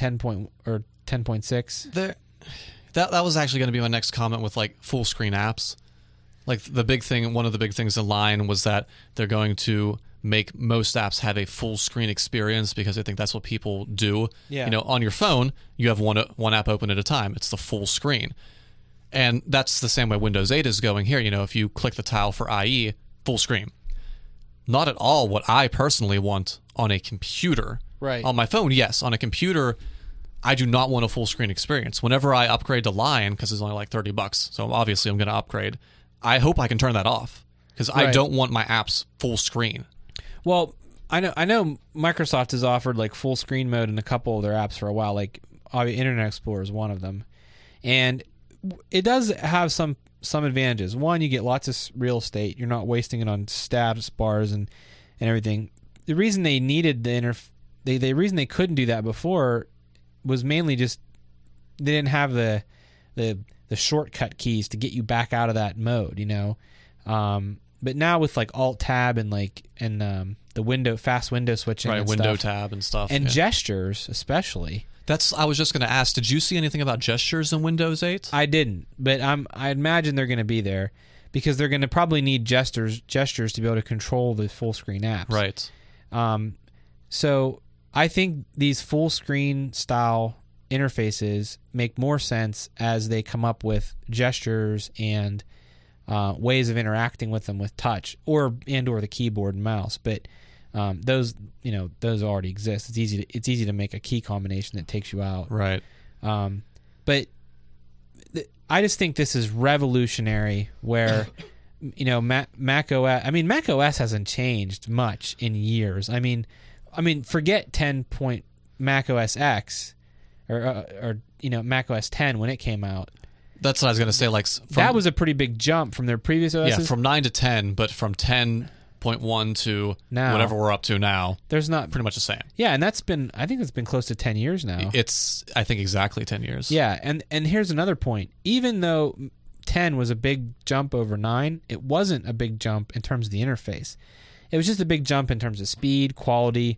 10.6. That was actually going to be my next comment with full screen apps. One of the big things in Lion was that they're going to make most apps have a full screen experience because I think that's what people do. Yeah. On your phone, you have one app open at a time. It's the full screen. And that's the same way Windows 8 is going here. If you click the tile for IE, full screen. Not at all what I personally want on a computer. Right. On my phone, yes. On a computer, I do not want a full screen experience. Whenever I upgrade to Lion, because it's only $30, so obviously I'm going to upgrade, I hope I can turn that off because I don't want my apps full screen. Well, I know Microsoft has offered full screen mode in a couple of their apps for a while. Internet Explorer is one of them, and it does have some advantages. One, you get lots of real estate. You're not wasting it on status bars and everything. The reason they needed the reason they couldn't do that before was mainly just they didn't have the shortcut keys to get you back out of that mode, But now with Alt Tab and the fast window switching, right, and window stuff, tab and stuff, and gestures especially. I was just going to ask, did you see anything about gestures in Windows 8? I didn't, but I imagine they're going to be there because they're going to probably need gestures to be able to control the full screen apps. Right. So I think these full screen style interfaces make more sense as they come up with gestures and ways of interacting with them with touch or the keyboard and mouse. But those already exist. It's easy to make a key combination that takes you out. Right. But I just think this is revolutionary where Mac OS. I mean, Mac OS hasn't changed much in years. I mean, forget 10 point Mac OS X or Mac OS 10 when it came out. That's what I was going to say. Like that was a pretty big jump from their previous OSs. Yeah, from 9 to 10, but from 10.1 to now, whatever we're up to now, there's not pretty much the same. Yeah, and I think it's been close to 10 years now. I think exactly 10 years. Yeah, and here's another point. Even though 10 was a big jump over 9, it wasn't a big jump in terms of the interface. It was just a big jump in terms of speed, quality,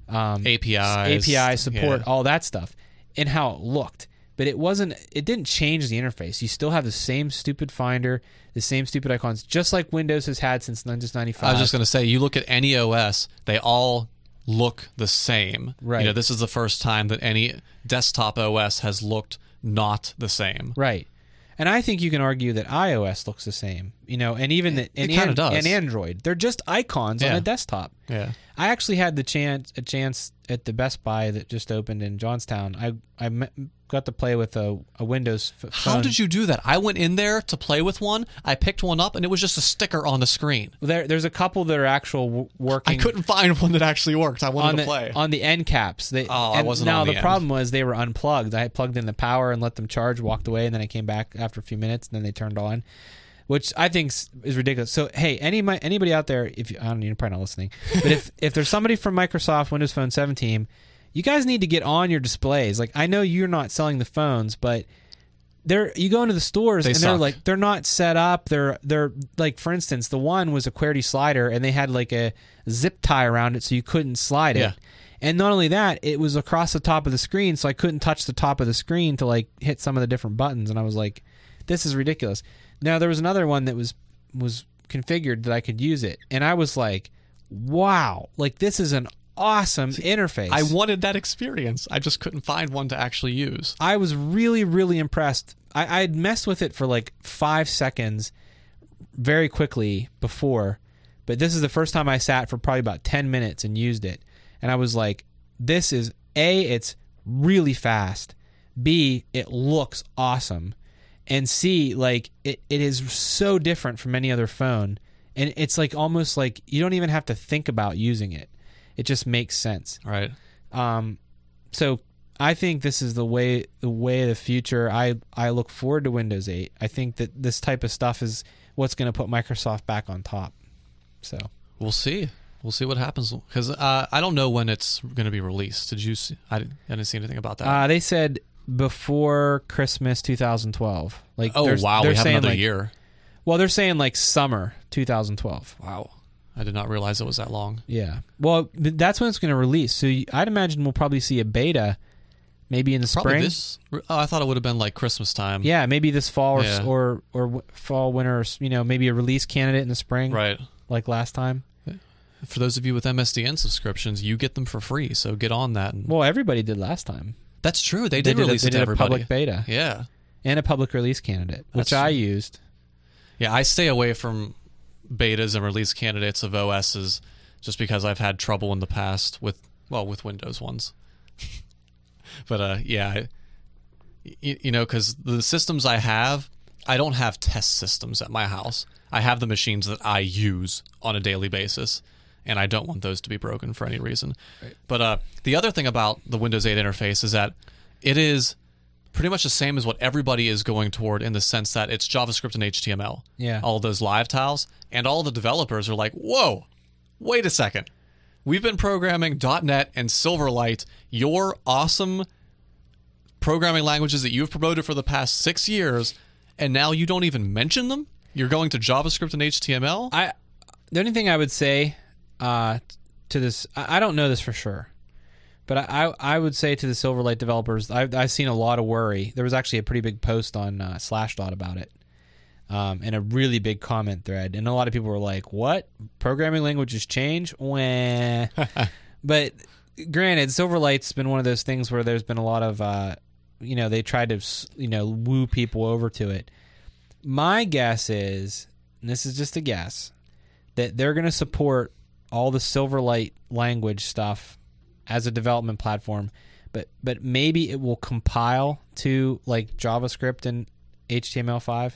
API support, all that stuff, and how it looked. But it didn't change the interface. You still have the same stupid Finder, the same stupid icons, just like Windows has had since Windows 95. I was just going to say, you look at any OS, they all look the same. Right. This is the first time that any desktop OS has looked not the same. Right. And I think you can argue that iOS looks the same, and even it kind of does. And Android. They're just icons on a desktop. Yeah. I actually had a chance at the Best Buy that just opened in Johnstown. I got to play with a Windows phone. How did you do that? I went in there to play with one. I picked one up, and it was just a sticker on the screen. There's a couple that are actual working. I couldn't find one that actually worked. I wanted to play. On the end caps. I wasn't on the end. Problem was they were unplugged. I had plugged in the power and let them charge, walked away, and then I came back after a few minutes, and then they turned on, which I think is ridiculous. So, hey, anybody out there, you're probably not listening, but if there's somebody from Microsoft Windows Phone 7 team, you guys need to get on your displays. Like, I know you're not selling the phones, but you go into the stores and they're not set up. They're like, for instance, the one was a QWERTY slider and they had like a zip tie around it so you couldn't slide it. Yeah. And not only that, it was across the top of the screen, so I couldn't touch the top of the screen to like hit some of the different buttons. And I was like, this is ridiculous. Now there was another one that was configured that I could use it, and I was like, wow, like this is an awesome interface. I wanted that experience. I just couldn't find one to actually use. I was really, really impressed. I'd messed with it for like 5 seconds very quickly before, but this is the first time I sat for probably about 10 minutes and used it. And I was like, this is it's really fast. B, it looks awesome. And C, like it is so different from any other phone. And it's like almost like you don't even have to think about using it. It just makes sense. Right. So I think this is the way of the future. I look forward to Windows 8. I think that this type of stuff is what's going to put Microsoft back on top. So we'll see. We'll see what happens, because I don't know when it's going to be released. Did you see? I didn't see anything about that. They said before Christmas 2012. Like, oh wow, we have another like, year. Well, they're saying like summer 2012. Wow, I did not realize it was that long. Yeah, well, that's when it's going to release. So I'd imagine we'll probably see a beta, maybe in the spring. I thought it would have been like Christmas time. Yeah, maybe this fall or fall, winter. Or, maybe a release candidate in the spring. Right, like last time. For those of you with MSDN subscriptions, you get them for free, so get on that. Well, everybody did last time. That's true. They did release it to everybody. They did a public beta. Yeah. And a public release candidate, which I used. Yeah, I stay away from betas and release candidates of OSs just because I've had trouble in the past with Windows ones. But, yeah, because the systems I have, I don't have test systems at my house. I have the machines that I use on a daily basis, and I don't want those to be broken for any reason. Right. But the other thing about the Windows 8 interface is that it is pretty much the same as what everybody is going toward, in the sense that it's JavaScript and HTML. Yeah. All those live tiles, and all the developers are like, whoa, wait a second. We've been programming .NET and Silverlight, your awesome programming languages that you've promoted for the past 6 years, and now you don't even mention them? You're going to JavaScript and HTML? The only thing I would say to this, I don't know this for sure, but I would say to the Silverlight developers, I've seen a lot of worry. There was actually a pretty big post on Slashdot about it, and a really big comment thread, and a lot of people were like, "What? Programming languages change?" Wah. But granted, Silverlight's been one of those things where there's been a lot of, they tried to, woo people over to it. My guess is, and this is just a guess, that they're going to support all the Silverlight language stuff as a development platform, but maybe it will compile to like JavaScript and HTML5.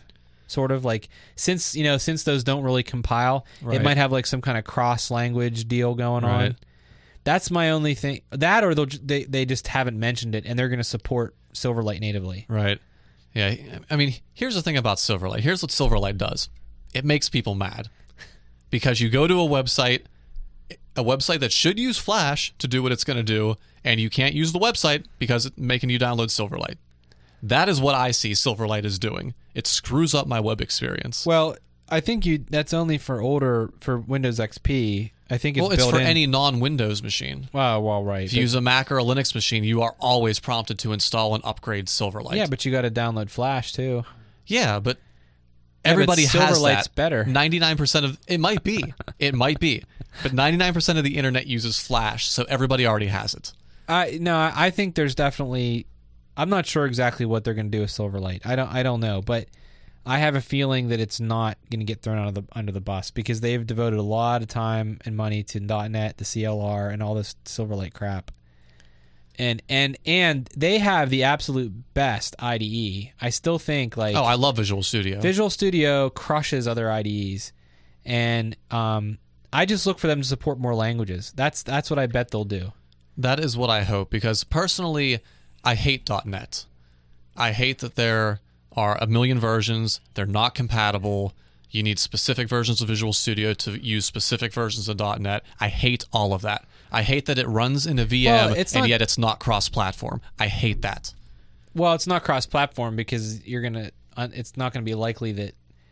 sort of like since those don't really compile, Right. it might have like some kind of cross language deal going Right. on. That's my only thing. That or they just haven't mentioned it and they're going to support Silverlight natively. Right. Yeah. I mean, here's the thing about Silverlight. Here's what Silverlight does. It makes people mad because you go to a website that should use Flash to do what it's going to do, and you can't use the website because it's making you download Silverlight. That is what I see Silverlight is doing. It screws up my web experience. Well, I think that's only for Windows XP. I think it's It's built for in. any non-Windows machine. Well, right. If you use a Mac or a Linux machine, you are always prompted to install and upgrade Silverlight. Yeah, but you got to download Flash too. Yeah, but everybody has Silverlight's that. better. 99% of it might be. It might be. But 99% of the internet uses Flash, so everybody already has it. I think there's definitely. I'm not sure exactly what they're going to do with Silverlight. I don't know, but I have a feeling that it's not going to get thrown under the bus because they've devoted a lot of time and money to .NET, the CLR, and all this Silverlight crap. And they have the absolute best IDE. I still think like I love Visual Studio. Visual Studio crushes other IDEs, and I just look for them to support more languages. That's what I bet they'll do. That is what I hope, because personally, I hate .NET. I hate that there are a million versions. They're not compatible. You need specific versions of Visual Studio to use specific versions of .NET. I hate all of that. I hate that it runs in a VM yet it's not cross-platform. I hate that. Well, it's not cross-platform because it's not gonna be likely that.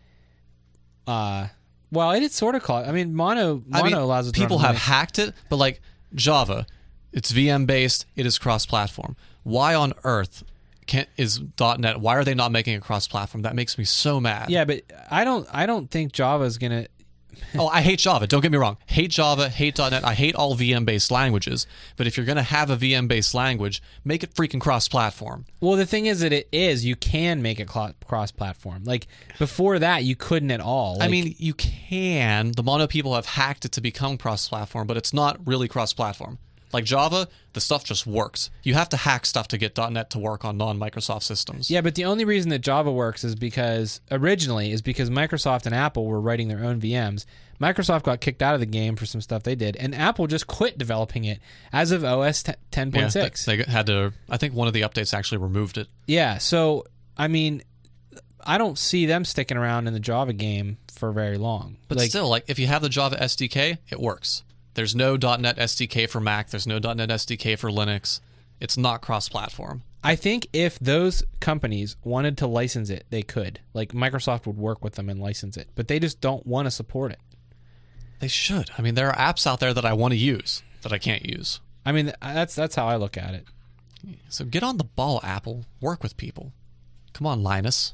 Well, it is sort of called. I mean, Mono allows it to people run have Linux. hacked it, but like Java, it's VM based. It is cross-platform. Why on earth is .NET? Why are they not making it cross-platform? That makes me so mad. Yeah, but I don't think Java is gonna. Oh, I hate Java. Don't get me wrong. Hate Java, hate .NET. I hate all VM-based languages. But if you're going to have a VM-based language, make it freaking cross-platform. Well, the thing is that you can make it cross-platform. Like before that, you couldn't at all. I mean, you can. The Mono people have hacked it to become cross-platform, but it's not really cross-platform. Like Java, the stuff just works. You have to hack stuff to get .NET to work on non-Microsoft systems. Yeah, but the only reason that Java works is because Microsoft and Apple were writing their own VMs. Microsoft got kicked out of the game for some stuff they did, and Apple just quit developing it as of OS 10.6. They had to. I think one of the updates actually removed it. Yeah, so I mean, I don't see them sticking around in the Java game for very long. But still, like if you have the Java SDK, it works. There's no .NET SDK for Mac. There's no .NET SDK for Linux. It's not cross-platform. I think if those companies wanted to license it, they could. Like Microsoft would work with them and license it, but they just don't want to support it. They should. I mean, there are apps out there that I want to use that I can't use. I mean, that's how I look at it. So get on the ball, Apple. Work with people. Come on, Linus.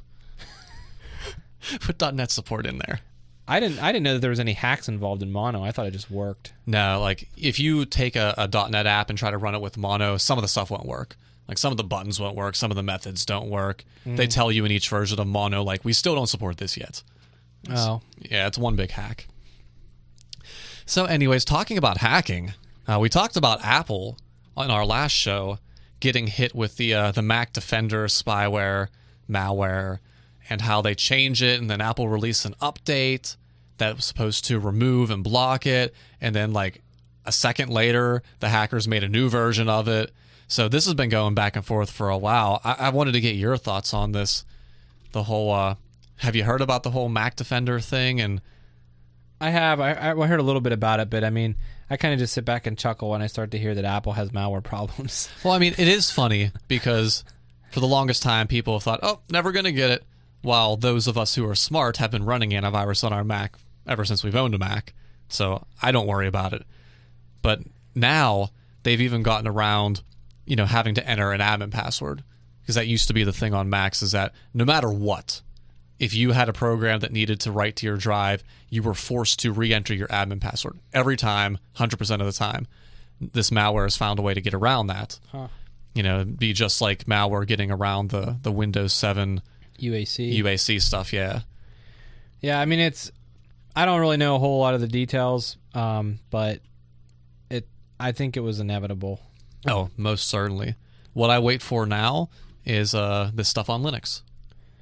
Put .NET support in there. I didn't know that there was any hacks involved in Mono. I thought it just worked. No, like if you take a .NET app and try to run it with Mono, some of the stuff won't work. Like some of the buttons won't work. Some of the methods don't work. They tell you in each version of Mono, like, we still don't support this yet. Yeah, it's one big hack. So anyways, talking about hacking, we talked about Apple on our last show getting hit with the Mac Defender spyware, malware, and how they change it, and then Apple released an update that was supposed to remove and block it, and then like a second later, the hackers made a new version of it. So this has been going back and forth for a while. I wanted to get your thoughts on this. The whole, have you heard about the whole Mac Defender thing? And I have. I heard a little bit about it, but I mean, I kind of just sit back and chuckle when I start to hear that Apple has malware problems. Well, I mean, it is funny because for the longest time, people have thought, oh, never going to get it, while those of us who are smart have been running antivirus on our Mac ever since we've owned a Mac. So I don't worry about it. But now they've even gotten around, having to enter an admin password, because that used to be the thing on Macs, is that no matter what, if you had a program that needed to write to your drive, you were forced to re-enter your admin password every time, 100% of the time. This malware has found a way to get around that. Huh. It'd be just like malware getting around the Windows 7 UAC stuff, yeah. Yeah, I mean, I don't really know a whole lot of the details, but I think it was inevitable. Oh, most certainly. What I wait for now is this stuff on Linux.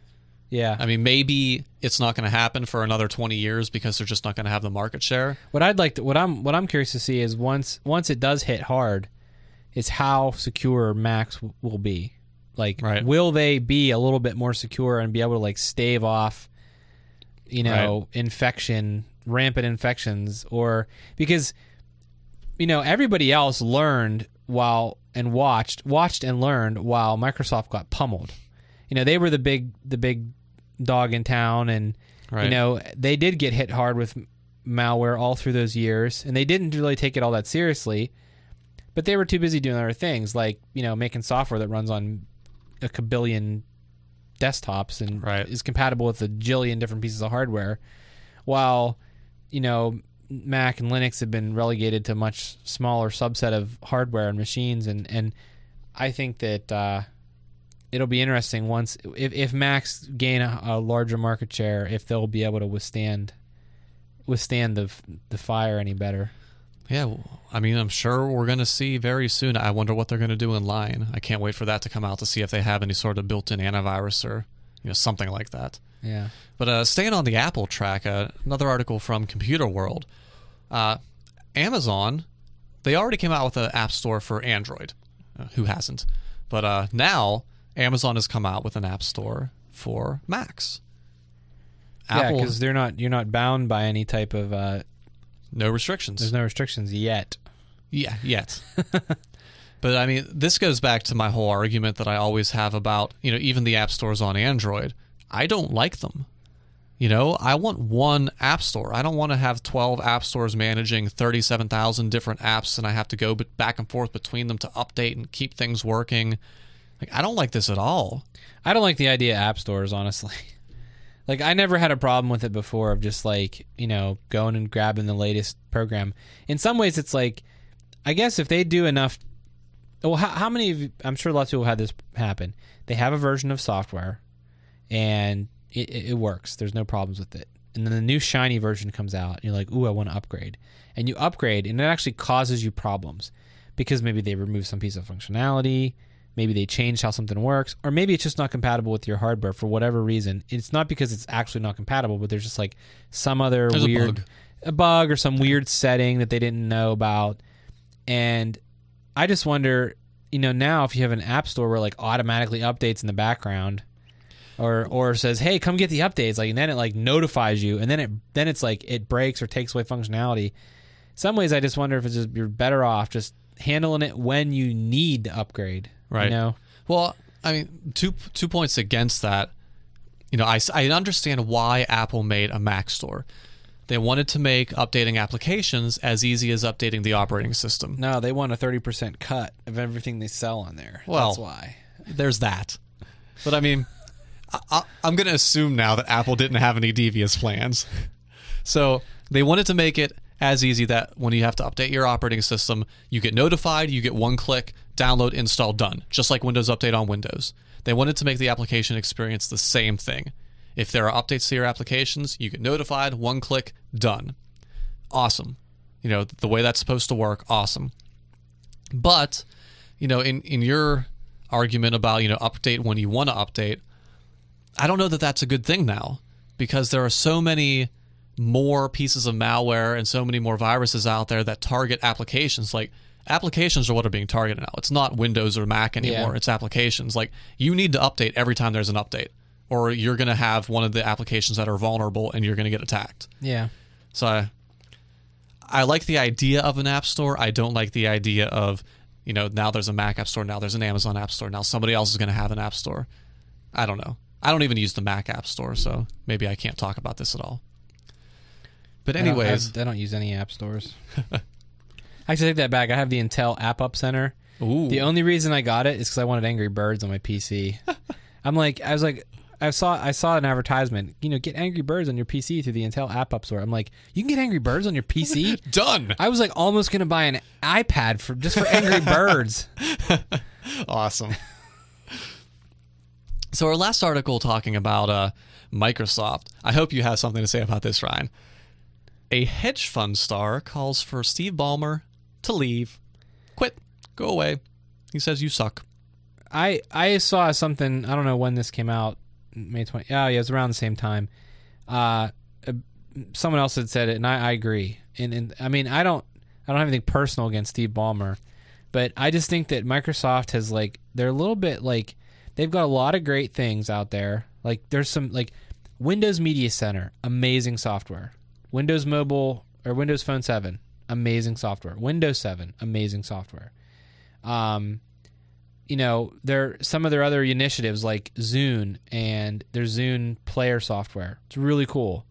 Yeah. I mean, maybe it's not going to happen for another 20 years because they're just not going to have the market share. What I'm curious to see is once it does hit hard, is how secure Macs will be. Like, Right. will they be a little bit more secure and be able to like stave off, rampant infections, or because everybody else learned watched and learned while Microsoft got pummeled. They were the big dog in town, and Right. they did get hit hard with malware all through those years, and they didn't really take it all that seriously. But they were too busy doing other things, like making software that runs on a kabillion desktops and Right. is compatible with a jillion different pieces of hardware, while Mac and Linux have been relegated to a much smaller subset of hardware and machines, and I think that it'll be interesting if Macs gain a larger market share, if they'll be able to withstand the fire any better. Yeah, well, I mean, I'm sure we're going to see very soon. I wonder what they're going to do in Lion. I can't wait for that to come out to see if they have any sort of built-in antivirus or something like that. Yeah. But staying on the Apple track, another article from Computer World. Amazon, they already came out with an app store for Android. Who hasn't? But now Amazon has come out with an app store for Macs. Yeah, because you're not bound by any type of no restrictions. there's no restrictions yet. Yeah, yet. But I mean, this goes back to my whole argument that I always have about, even the app stores on Android. I don't like them. I want one app store. I don't want to have 12 app stores managing 37,000 different apps, and I have to go back and forth between them to update and keep things working. Like, I don't like this at all. I don't like the idea of app stores, honestly. Like, I never had a problem with it before of just like, going and grabbing the latest program. In some ways, it's like, I guess if they do enough. Well, how many of you, I'm sure lots of people have this happen. They have a version of software and it works. There's no problems with it. And then the new shiny version comes out and you're like, ooh, I want to upgrade. And you upgrade and it actually causes you problems because maybe they remove some piece of functionality. Maybe they changed how something works, or maybe it's just not compatible with your hardware for whatever reason. It's not because it's actually not compatible, but there's just like some other weird bug or some weird setting that they didn't know about. And I just wonder, now if you have an app store where like automatically updates in the background, or says, hey, come get the updates, like, and then it like notifies you, and then it's like it breaks or takes away functionality. Some ways I just wonder if it's just you're better off just handling it when you need to upgrade. Right. Well, I mean, two points against that. I understand why Apple made a Mac store. They wanted to make updating applications as easy as updating the operating system. No, they want a 30% cut of everything they sell on there. Well, that's why. There's that. But I mean, I'm going to assume now that Apple didn't have any devious plans. So they wanted to make it as easy that when you have to update your operating system, you get notified, you get one click, download, install, done. Just like Windows Update on Windows. They wanted to make the application experience the same thing. If there are updates to your applications, you get notified, one click, done. Awesome. The way that's supposed to work, awesome. But, in your argument about, update when you want to update, I don't know that that's a good thing now, because there are so many more pieces of malware and so many more viruses out there that target applications. Like, applications are what are being targeted now. It's not Windows or Mac anymore. Yeah. It's applications. Like, you need to update every time there's an update, or you're going to have one of the applications that are vulnerable and you're going to get attacked. Yeah. So I like the idea of an app store. I don't like the idea of, now there's a Mac app store, now there's an Amazon app store, now somebody else is going to have an app store. I don't know. I don't even use the Mac app store, so maybe I can't talk about this at all. But anyways, I don't use any app stores. Actually, take that back. I have the Intel App Up Center. ooh. The only reason I got it is because I wanted Angry Birds on my PC. I saw an advertisement. Get Angry Birds on your PC through the Intel App Up Store. I'm like, you can get Angry Birds on your PC? Done. I was like almost gonna buy an iPad for Angry Birds. Awesome. So our last article talking about Microsoft. I hope you have something to say about this, Ryan. A hedge fund star calls for Steve Ballmer to leave. Quit. Go away. He says you suck. I saw something, I don't know when this came out, May 20. Oh, yeah, it was around the same time. Someone else had said it, and I agree. And I mean, I don't have anything personal against Steve Ballmer, but I just think that Microsoft has they're a little bit they've got a lot of great things out there. Like there's some Windows Media Center, amazing software. Windows Mobile or Windows Phone 7, amazing software. Windows 7, amazing software. There some of their other initiatives like Zune and their Zune player software. It's really cool.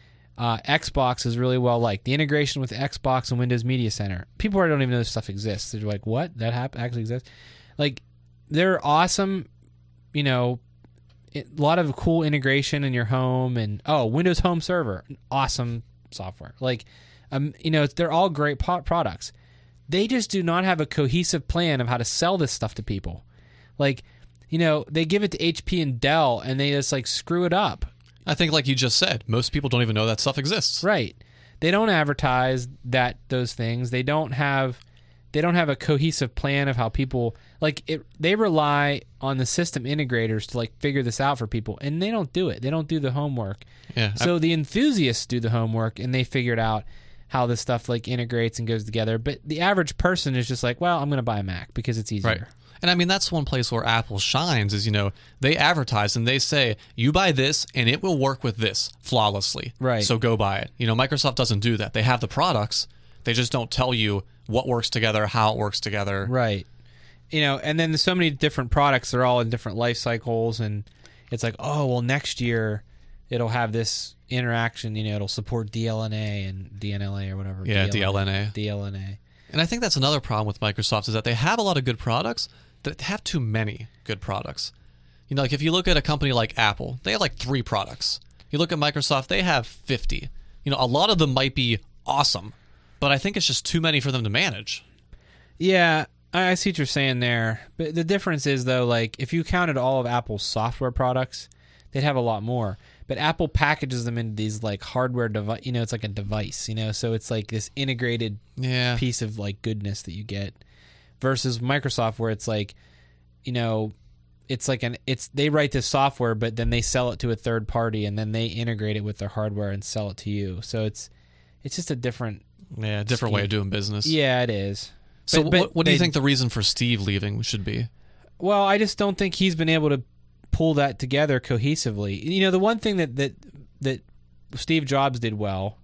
Xbox is really well liked. The integration with Xbox and Windows Media Center. People don't even know this stuff exists. They're like, what? That actually exists? They're awesome. A lot of cool integration in your home and Windows Home Server, awesome software. They're all great products. They just do not have a cohesive plan of how to sell this stuff to people. They give it to HP and Dell and they just screw it up. I think like you just said, most people don't even know that stuff exists. Right. They don't advertise those things. They don't have a cohesive plan of how people they rely on the system integrators to figure this out for people, and they don't do it. They don't do the homework. Yeah. So the enthusiasts do the homework and they figured out how this stuff integrates and goes together. But the average person is just well, I'm going to buy a Mac because it's easier. Right. And I mean, that's one place where Apple shines is, they advertise and they say, you buy this and it will work with this flawlessly. Right. So go buy it. Microsoft doesn't do that. They have the products. They just don't tell you what works together, how it works together. Right. And then there's so many different products. They're all in different life cycles. And it's next year it'll have this interaction. It'll support DLNA and DNLA or whatever. Yeah, DLNA. And I think that's another problem with Microsoft is that they have a lot of good products, but they have too many good products. If you look at a company like Apple, they have 3 products. You look at Microsoft, they have 50. A lot of them might be awesome, but I think it's just too many for them to manage. Yeah, I see what you're saying there. But the difference is, though, if you counted all of Apple's software products, they'd have a lot more. But Apple packages them into these hardware device. It's like a device. So it's this integrated piece of goodness that you get. Versus Microsoft, where it's they write this software, but then they sell it to a third party, and then they integrate it with their hardware and sell it to you. So it's just a different way of doing business. Yeah, it is. So what do you think the reason for Steve leaving should be? Well, I just don't think he's been able to pull that together cohesively. The one thing that Steve Jobs did well,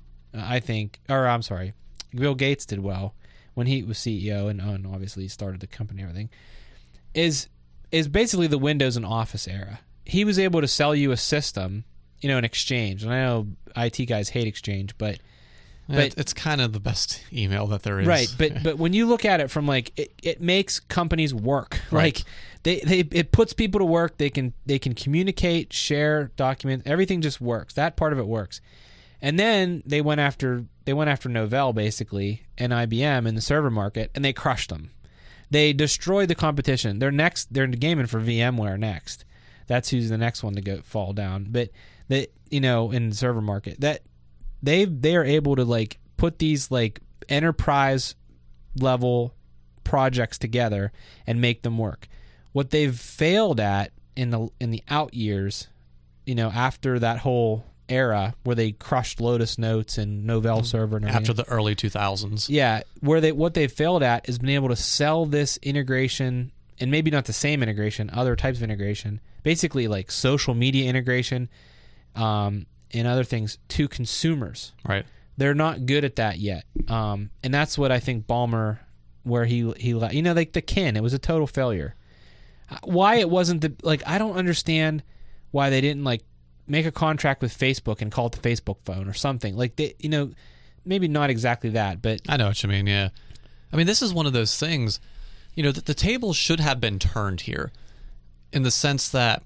Bill Gates did well when he was CEO and obviously he started the company and everything, is basically the Windows and Office era. He was able to sell you a system, an Exchange. And I know IT guys hate Exchange, but it's kind of the best email that there is. Right, but when you look at it from it makes companies work. Right. It puts people to work. They can communicate, share documents. Everything just works. That part of it works. And then they went after Novell basically and IBM in the server market, and they crushed them. They destroyed the competition. They're gaming for VMware next. That's who's the next one to fall down. But in the server market that they are able to put these enterprise level projects together and make them work. What they've failed at in the out years, after that whole era where they crushed Lotus Notes and Novell Server and everything. After the early 2000s. Yeah, what they've failed at is been able to sell this integration, and maybe not the same integration, other types of integration, basically social media integration, and other things to consumers. Right. They're not good at that yet. And that's what I think Ballmer, where he the Kin, it was a total failure. Why it wasn't I don't understand why they didn't make a contract with Facebook and call it the Facebook phone or something. Maybe not exactly that, but I know what you mean. Yeah. I mean, this is one of those things, the tables should have been turned here in the sense that,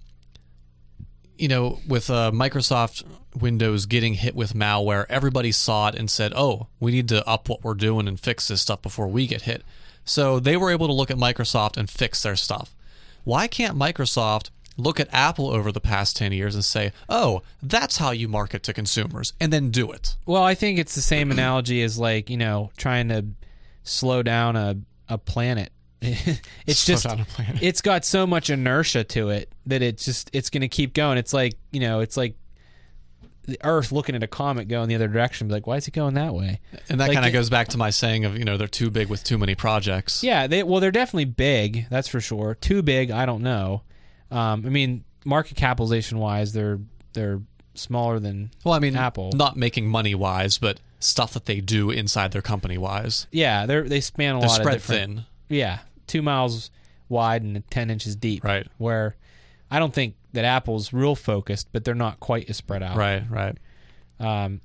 with Microsoft Windows getting hit with malware, everybody saw it and said, oh, we need to up what we're doing and fix this stuff before we get hit. So they were able to look at Microsoft and fix their stuff. Why can't Microsoft look at Apple over the past 10 years and say, oh, that's how you market to consumers, and then do it? Well, I think it's the same analogy as trying to slow down a planet it's Slow just down a planet. it's got so much inertia to it that it's going to keep going. It's like, it's like the Earth looking at a comet going the other direction, be like, why is it going that way? And that Like, kind of goes back to my saying of, they're too big with too many projects. Yeah, they're definitely big, that's for sure. Too big, I don't know. I mean, market capitalization wise, they're smaller than Apple. Not making money wise, but stuff that they do inside their company wise. Yeah, they span a They're lot spread of different. thin. Yeah, 2 miles wide and 10 inches deep. Right. Where I don't think that Apple's real focused, but they're not quite as spread out. Right. I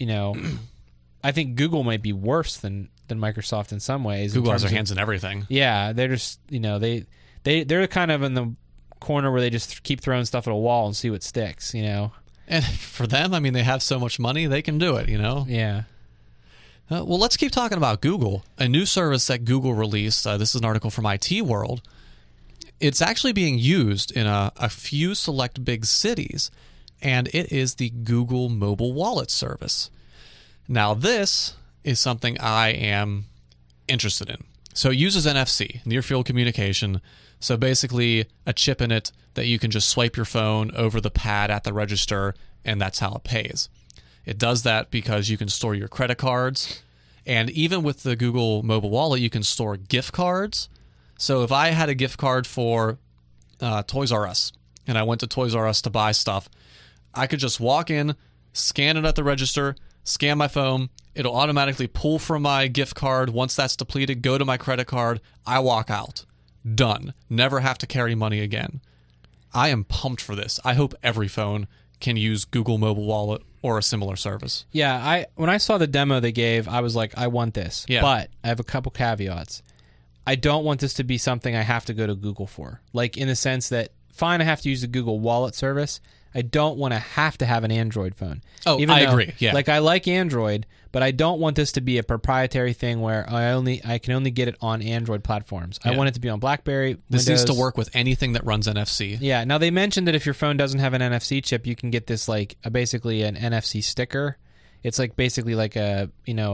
think Google might be worse than Microsoft in some ways. Google has their hands in everything. Yeah, they're just they're kind of in the corner where they just keep throwing stuff at a wall and see what sticks. And for them, they have so much money, they can do it, Yeah. Well, let's keep talking about Google. A new service that Google released, this is an article from IT World. It's actually being used in a few select big cities, and it is the Google Mobile Wallet service. Now, this is something I am interested in. So it uses NFC, near field communication. So basically a chip in it that you can just swipe your phone over the pad at the register, and that's how it pays. It does that because you can store your credit cards. And even with the Google Mobile Wallet, you can store gift cards. So if I had a gift card for Toys R Us, and I went to Toys R Us to buy stuff, I could just walk in, scan it at the register, scan my phone. It'll automatically pull from my gift card. Once that's depleted, go to my credit card. I walk out. Done. Never have to carry money again. I am pumped for this. I hope every phone can use Google Mobile Wallet or a similar service. Yeah, when I saw the demo they gave, I was like, I want this. Yeah. But I have a couple caveats. I don't want this to be something I have to go to Google for. Like, in the sense that, fine, I have to use the Google Wallet service. I don't want to have an Android phone. Oh, I agree. Yeah. Like, I like Android, but I don't want this to be a proprietary thing where I can only get it on Android platforms. Yeah. I want it to be on BlackBerry, This Windows. needs to work with anything that runs NFC. Yeah. Now, they mentioned that if your phone doesn't have an NFC chip, you can get this, like, basically an NFC sticker. It's like basically like a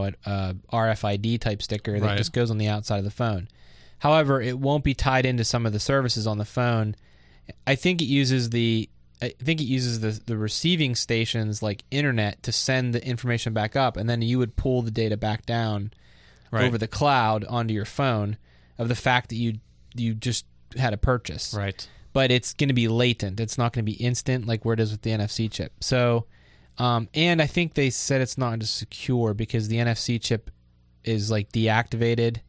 RFID type sticker that Right. just goes on the outside of the phone. However, it won't be tied into some of the services on the phone. I think it uses the receiving station's like internet to send the information back up, and then you would pull the data back down over the cloud onto your phone of the fact that you just had a purchase. Right. But it's going to be latent. It's not going to be instant like where it is with the NFC chip. So, and I think they said it's not just secure because the NFC chip is like deactivated.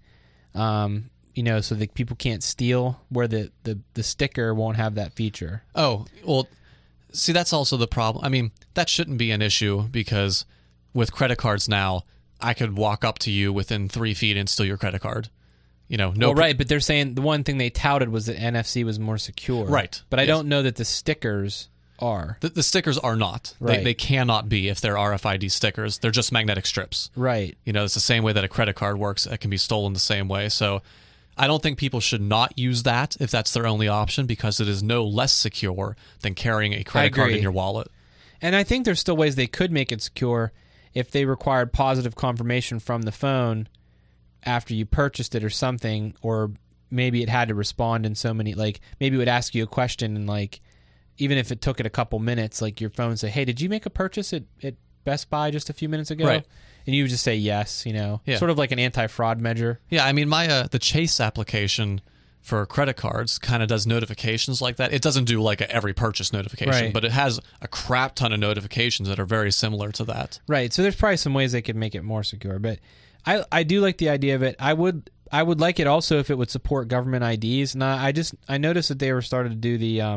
So that people can't steal, where the sticker won't have that feature. Oh, well, see, that's also the problem. That shouldn't be an issue because with credit cards now, I could walk up to you within 3 feet and steal your credit card. Right, but they're saying the one thing they touted was that NFC was more secure. Right. But I don't know that the stickers are. The stickers are not. Right. They cannot be if they're RFID stickers. They're just magnetic strips. Right. It's the same way that a credit card works. It can be stolen the same way. So I don't think people should not use that if that's their only option because it is no less secure than carrying a credit card in your wallet. And I think there's still ways they could make it secure if they required positive confirmation from the phone after you purchased it or something, or maybe it had to respond in so many, like maybe it would ask you a question and like even if it took it a couple minutes, like your phone say, hey, did you make a purchase at Best Buy just a few minutes ago? Right. And you would just say yes, Yeah. sort of like an anti-fraud measure. Yeah, my the Chase application for credit cards kind of does notifications like that. It doesn't do like a every purchase notification, Right. but it has a crap ton of notifications that are very similar to that. Right. So there's probably some ways they could make it more secure, but I do like the idea of it. I would like it also if it would support government IDs. And I noticed that they were starting to do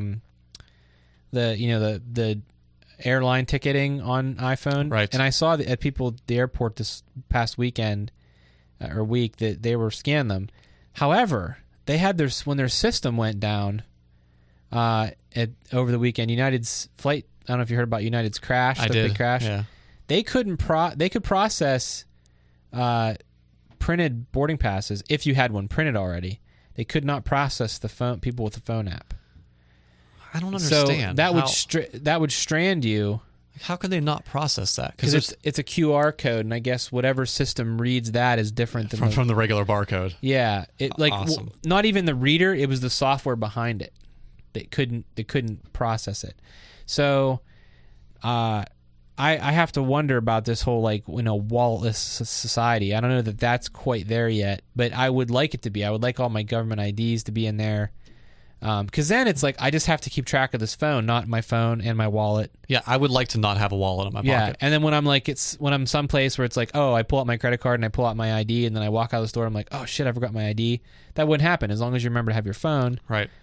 the airline ticketing on iPhone. Right. And I saw at people at the airport this past weekend or week that they were scanning them. However, they had when their system went down over the weekend. United's flight. I don't know if you heard about United's crash. I did. Big crash. Yeah. They could process printed boarding passes if you had one printed already. They could not process people with the phone app. I don't understand. So that would strand you How can they not process that? Because it's a QR code, and I guess whatever system reads that is different than from the regular barcode. Yeah, it like Awesome. not even the reader. It was the software behind it that couldn't process it. So, I have to wonder about this whole like walletless society. I don't know that that's quite there yet, but I would like it to be. I would like all my government IDs to be in there. Because then it's like I just have to keep track of this phone, not my phone and my wallet. Yeah, I would like to not have a wallet in my pocket. And then when I'm someplace where it's like, oh, I pull out my credit card and I pull out my ID, and then I walk out of the store, I'm like, oh shit, I forgot my ID. That wouldn't happen as long as you remember to have your phone. Right.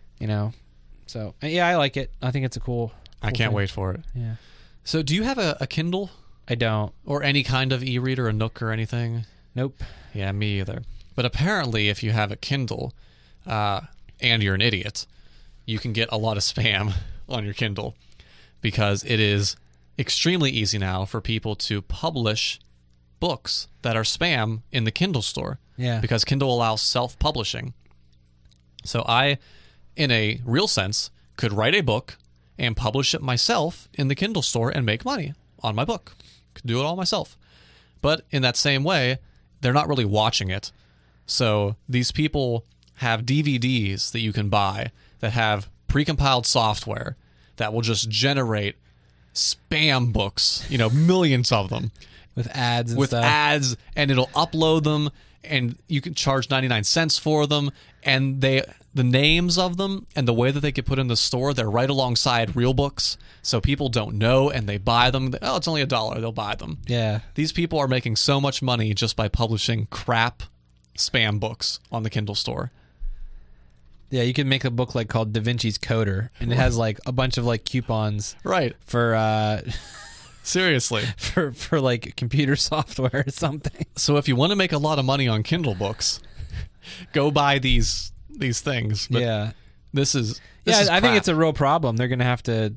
So yeah, I like it. I think it's a cool I can't thing. wait for it. Yeah. So do you have a Kindle I don't. or any kind of e-reader, a Nook or anything? Nope. Yeah, me either. But apparently, if you have a Kindle, and you're an idiot, you can get a lot of spam on your Kindle because it is extremely easy now for people to publish books that are spam in the Kindle store. Yeah. Because Kindle allows self-publishing. So I, in a real sense, could write a book and publish it myself in the Kindle store and make money on my book. Could do it all myself. But in that same way, they're not really watching it. So these people have DVDs that you can buy that have precompiled software that will just generate spam books, millions of them. With ads and stuff. And it'll upload them, and you can charge 99 cents for them, and the names of them and the way that they get put in the store, they're right alongside real books, so people don't know, and they buy them. Oh, it's only $1. They'll buy them. Yeah. These people are making so much money just by publishing crap spam books on the Kindle store. Yeah, you can make a book like called Da Vinci's Coder, and it has like a bunch of like coupons Right. for Seriously. for like computer software or something. So if you want to make a lot of money on Kindle books, go buy these things. But yeah. This is I think crap. it's a real problem. They're going to have to,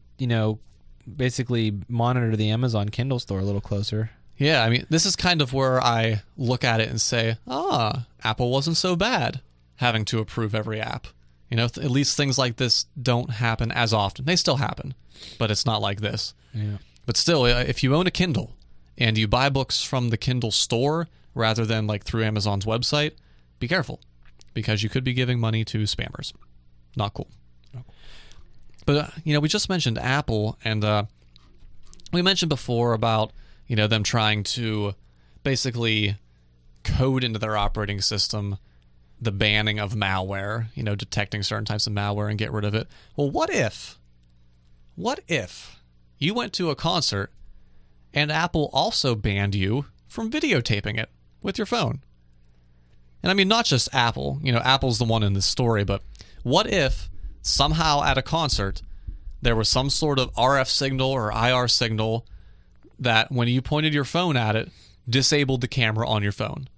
basically monitor the Amazon Kindle store a little closer. Yeah, I mean, this is kind of where I look at it and say, Apple wasn't so bad having to approve every app. At least things like this don't happen as often. They still happen, but it's not like this. Yeah. But still, if you own a Kindle and you buy books from the Kindle store rather than like through Amazon's website, be careful because you could be giving money to spammers. Not cool. But, we just mentioned Apple, and we mentioned before about, them trying to basically code into their operating system the banning of malware, detecting certain types of malware and get rid of it. Well, what if you went to a concert and Apple also banned you from videotaping it with your phone? And I mean, not just Apple. Apple's the one in this story, but what if somehow at a concert there was some sort of RF signal or IR signal that when you pointed your phone at it, disabled the camera on your phone?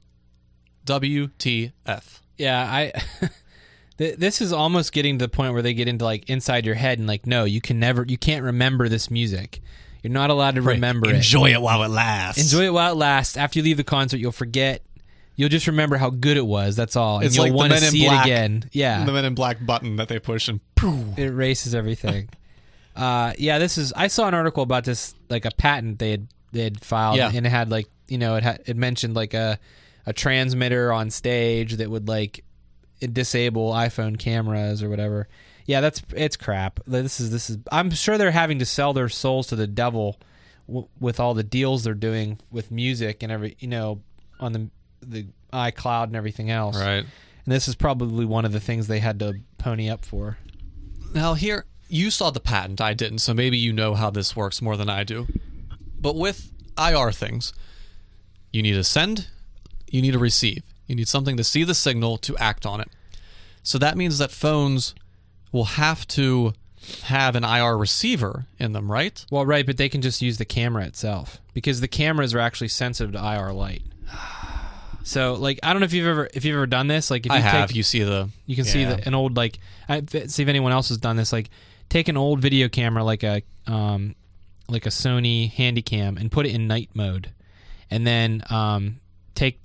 WTF. Yeah, this is almost getting to the point where they get into like inside your head and like, no, you can't remember this music. You're not allowed to remember it. Enjoy it while it lasts. Enjoy it while it lasts. After you leave the concert, you'll forget. You'll just remember how good it was. That's all. And It's you'll like the want to Men in see Black. it again. Yeah. The Men in Black button that they push and poof. It erases everything. I saw an article about this, like a patent they had filed, Yeah. and it had like, it mentioned like a transmitter on stage that would like disable iPhone cameras or whatever. Yeah, it's crap. This is. I'm sure they're having to sell their souls to the devil with all the deals they're doing with music and on the iCloud and everything else. Right. And this is probably one of the things they had to pony up for. Now here, you saw the patent, I didn't, so maybe you know how this works more than I do. But with IR things, you need to send, you need to receive. You need something to see the signal to act on it. So that means that phones will have to have an IR receiver in them, right? Well, right, but they can just use the camera itself because the cameras are actually sensitive to IR light. So, like, I don't know if you've ever done this. Like, if you I have. You see the... You can see an old, like, see if anyone else has done this. Like, take an old video camera, like a Sony Handycam, and put it in night mode, and then take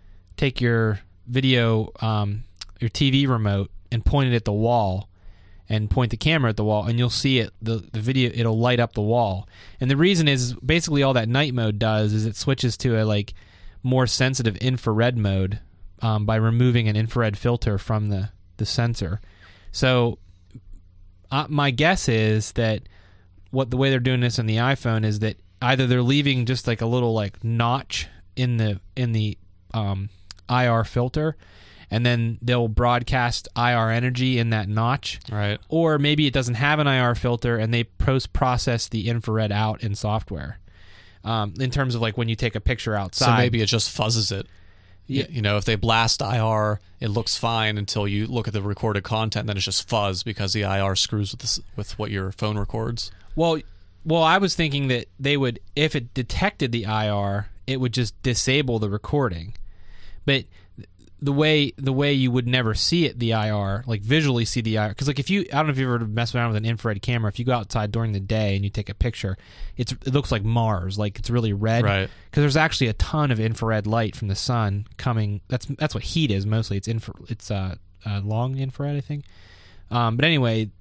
your video, your TV remote, and point it at the wall, and point the camera at the wall, and you'll see it. The video, it'll light up the wall. And the reason is basically all that night mode does is it switches to a like more sensitive infrared mode by removing an infrared filter from the sensor. So my guess is that the way they're doing this on the iPhone is that either they're leaving just like a little like notch in the IR filter, and then they'll broadcast IR energy in that notch. Right. Or maybe it doesn't have an IR filter and they post-process the infrared out in software. In terms of like when you take a picture outside. So maybe it just fuzzes it. Yeah. You know, if they blast IR, it looks fine until you look at the recorded content, then it's just fuzz because the IR screws with what your phone records. Well, I was thinking that they would, if it detected the IR, it would just disable the recording. But the way you would never see it, the IR, like visually see the IR, because like I don't know if you've ever messed around with an infrared camera. If you go outside during the day and you take a picture, it looks like Mars, like it's really red, right? Because there's actually a ton of infrared light from the sun coming. That's what heat is mostly. It's long infrared, I think. But anyway,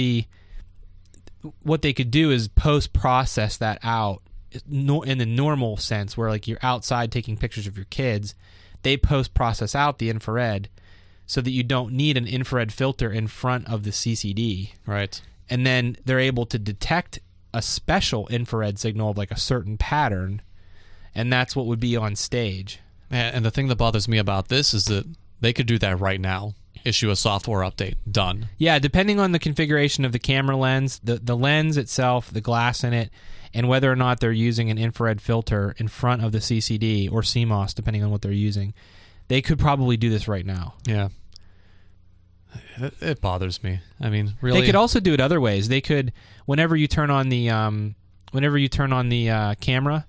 what they could do is post-process that out in the normal sense, where like you're outside taking pictures of your kids. They post-process out the infrared so that you don't need an infrared filter in front of the CCD. Right. And then they're able to detect a special infrared signal of like a certain pattern, and that's what would be on stage. And the thing that bothers me about this is that they could do that right now. Issue a software update. Done. Yeah, depending on the configuration of the camera lens, the lens itself, the glass in it, and whether or not they're using an infrared filter in front of the CCD or CMOS, depending on what they're using, they could probably do this right now. Yeah. It bothers me. I mean, really. They could also do it other ways. They could, whenever you turn on the camera,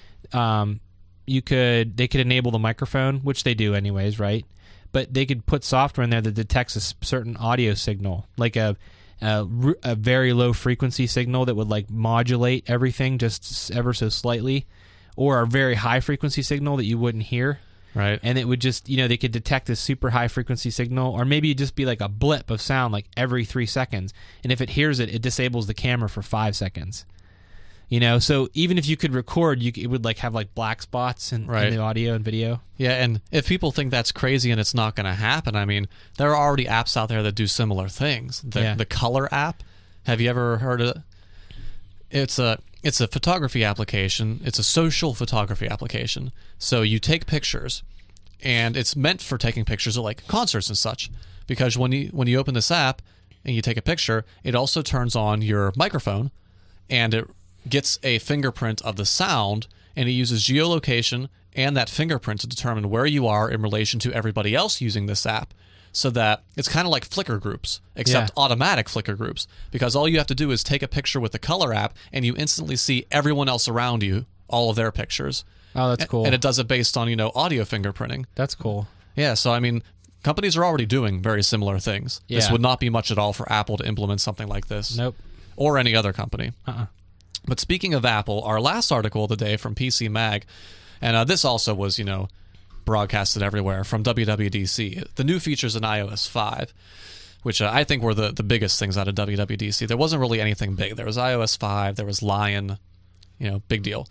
they could enable the microphone, which they do anyways, right? But they could put software in there that detects a certain audio signal, like a very low frequency signal that would like modulate everything just ever so slightly, or a very high frequency signal that you wouldn't hear. Right. And it would just, they could detect this super high frequency signal, or maybe it'd just be like a blip of sound like every 3 seconds. And if it hears it, it disables the camera for 5 seconds. So even if you could record, it would like have like black spots in the audio and video. Yeah, and if people think that's crazy and it's not going to happen, I mean, there are already apps out there that do similar things. The Color app, have you ever heard of it? It's a photography application. It's a social photography application. So you take pictures, and it's meant for taking pictures of like concerts and such. Because when you open this app and you take a picture, it also turns on your microphone, and it gets a fingerprint of the sound, and it uses geolocation and that fingerprint to determine where you are in relation to everybody else using this app, so that it's kind of like Flickr groups, except automatic Flickr groups, because all you have to do is take a picture with the Color app and you instantly see everyone else around you, all of their pictures. Oh, that's cool. And it does it based on, audio fingerprinting. That's cool. Yeah, so I mean, companies are already doing very similar things. Yeah. This would not be much at all for Apple to implement something like this. Nope. Or any other company. Uh-uh. But speaking of Apple, our last article of the day from PC Mag, and this also was, broadcasted everywhere from WWDC, the new features in iOS 5, which I think were the biggest things out of WWDC. There wasn't really anything big. There was iOS 5, there was Lion, big deal.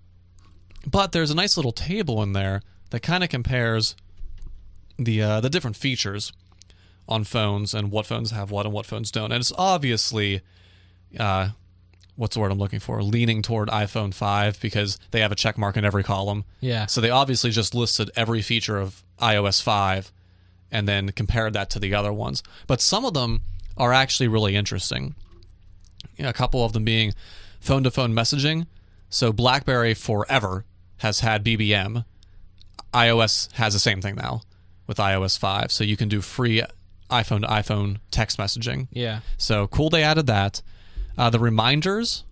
But there's a nice little table in there that kind of compares the different features on phones and what phones have what and what phones don't. And it's obviously... what's the word I'm looking for? Leaning toward iPhone 5 because they have a check mark in every column. Yeah. So they obviously just listed every feature of iOS 5 and then compared that to the other ones. But some of them are actually really interesting. A couple of them being phone-to-phone messaging. So BlackBerry forever has had BBM. iOS has the same thing now with iOS 5. So you can do free iPhone-to-iPhone text messaging. Yeah. So cool they added that. The reminders,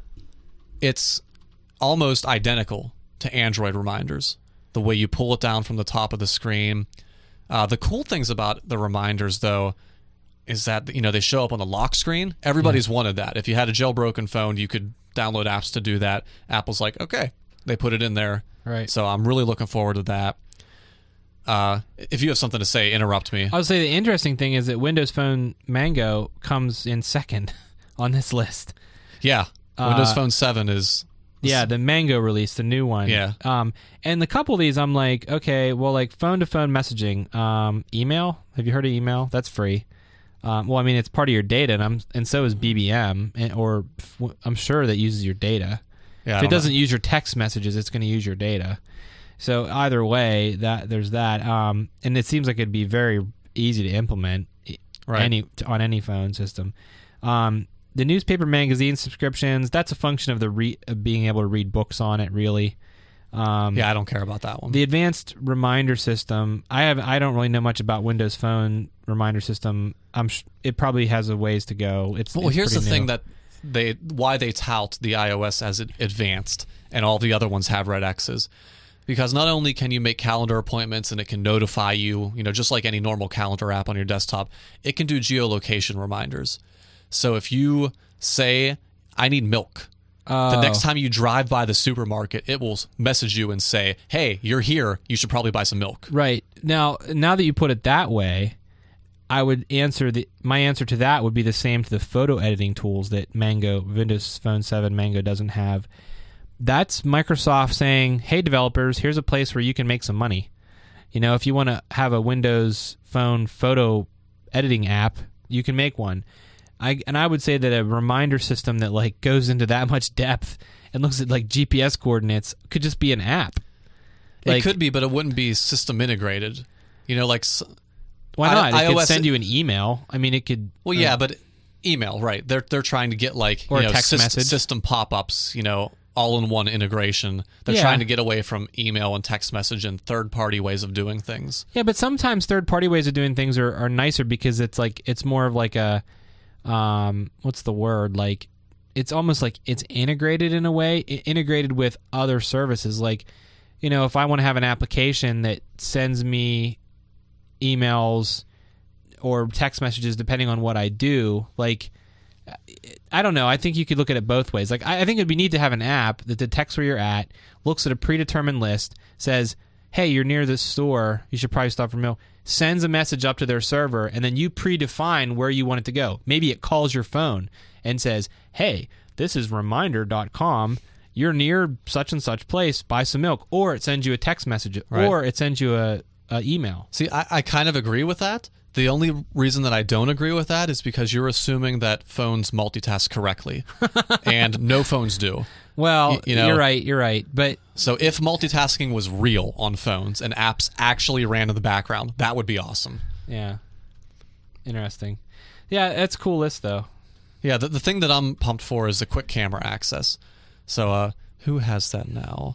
it's almost identical to Android reminders, the way you pull it down from the top of the screen. The cool things about the reminders, though, is that they show up on the lock screen. Everybody's wanted that. If you had a jailbroken phone, you could download apps to do that. Apple's like, okay, they put it in there. Right. So I'm really looking forward to that. if you have something to say, interrupt me. I would say the interesting thing is that Windows Phone Mango comes in second on this list. Yeah, Windows Phone 7 is... Yeah, the Mango release, the new one. Yeah. And the couple of these, I'm like, okay, well, like phone-to-phone messaging, email. Have you heard of email? That's free. Well, I mean, it's part of your data, and so is BBM, or I'm sure that uses your data. Yeah, if it doesn't use your text messages, it's going to use your data. So either way, there's that. And it seems like it'd be very easy to implement on any phone system. The newspaper magazine subscriptions, that's a function of of being able to read books on it, really. Yeah, I don't care about that one. The advanced reminder system, I don't really know much about Windows Phone reminder system. It probably has a ways to go. Here's the thing that why they tout the iOS as advanced and all the other ones have red X's. Because not only can you make calendar appointments and it can notify you, just like any normal calendar app on your desktop, it can do geolocation reminders. So if you say, I need milk, the next time you drive by the supermarket, it will message you and say, hey, you're here. You should probably buy some milk. Right. Now that you put it that way, I would my answer to that would be the same to the photo editing tools that Windows Phone 7 Mango doesn't have. That's Microsoft saying, hey, developers, here's a place where you can make some money. If you want to have a Windows Phone photo editing app, you can make one. I would say that a reminder system that like goes into that much depth and looks at like GPS coordinates could just be an app. It could be, but it wouldn't be system integrated. Why not? It could send you an email. I mean, it could. Well, yeah, but email, right? They're trying to get like or a text message system pop-ups. All-in-one integration. They're trying to get away from email and text message and third-party ways of doing things. Yeah, but sometimes third-party ways of doing things are nicer because it's more of like a what's the word? Like it's almost like it's integrated in a way, integrated with other services. Like, if I want to have an application that sends me emails or text messages depending on what I do, like I don't know. I think you could look at it both ways. Like I think it'd be neat to have an app that detects where you're at, looks at a predetermined list, says, hey, you're near this store, you should probably stop for milk, sends a message up to their server, and then you predefine where you want it to go. Maybe it calls your phone and says, hey, this is reminder.com, you're near such and such place, buy some milk. Or it sends you a text message, or it sends you a email. See, I kind of agree with that. The only reason that I don't agree with that is because you're assuming that phones multitask correctly, and no phones do. Well, you're right. But so if multitasking was real on phones and apps actually ran in the background, that would be awesome. Yeah. Interesting. Yeah, that's a cool list, though. Yeah, the thing that I'm pumped for is the quick camera access. So who has that now?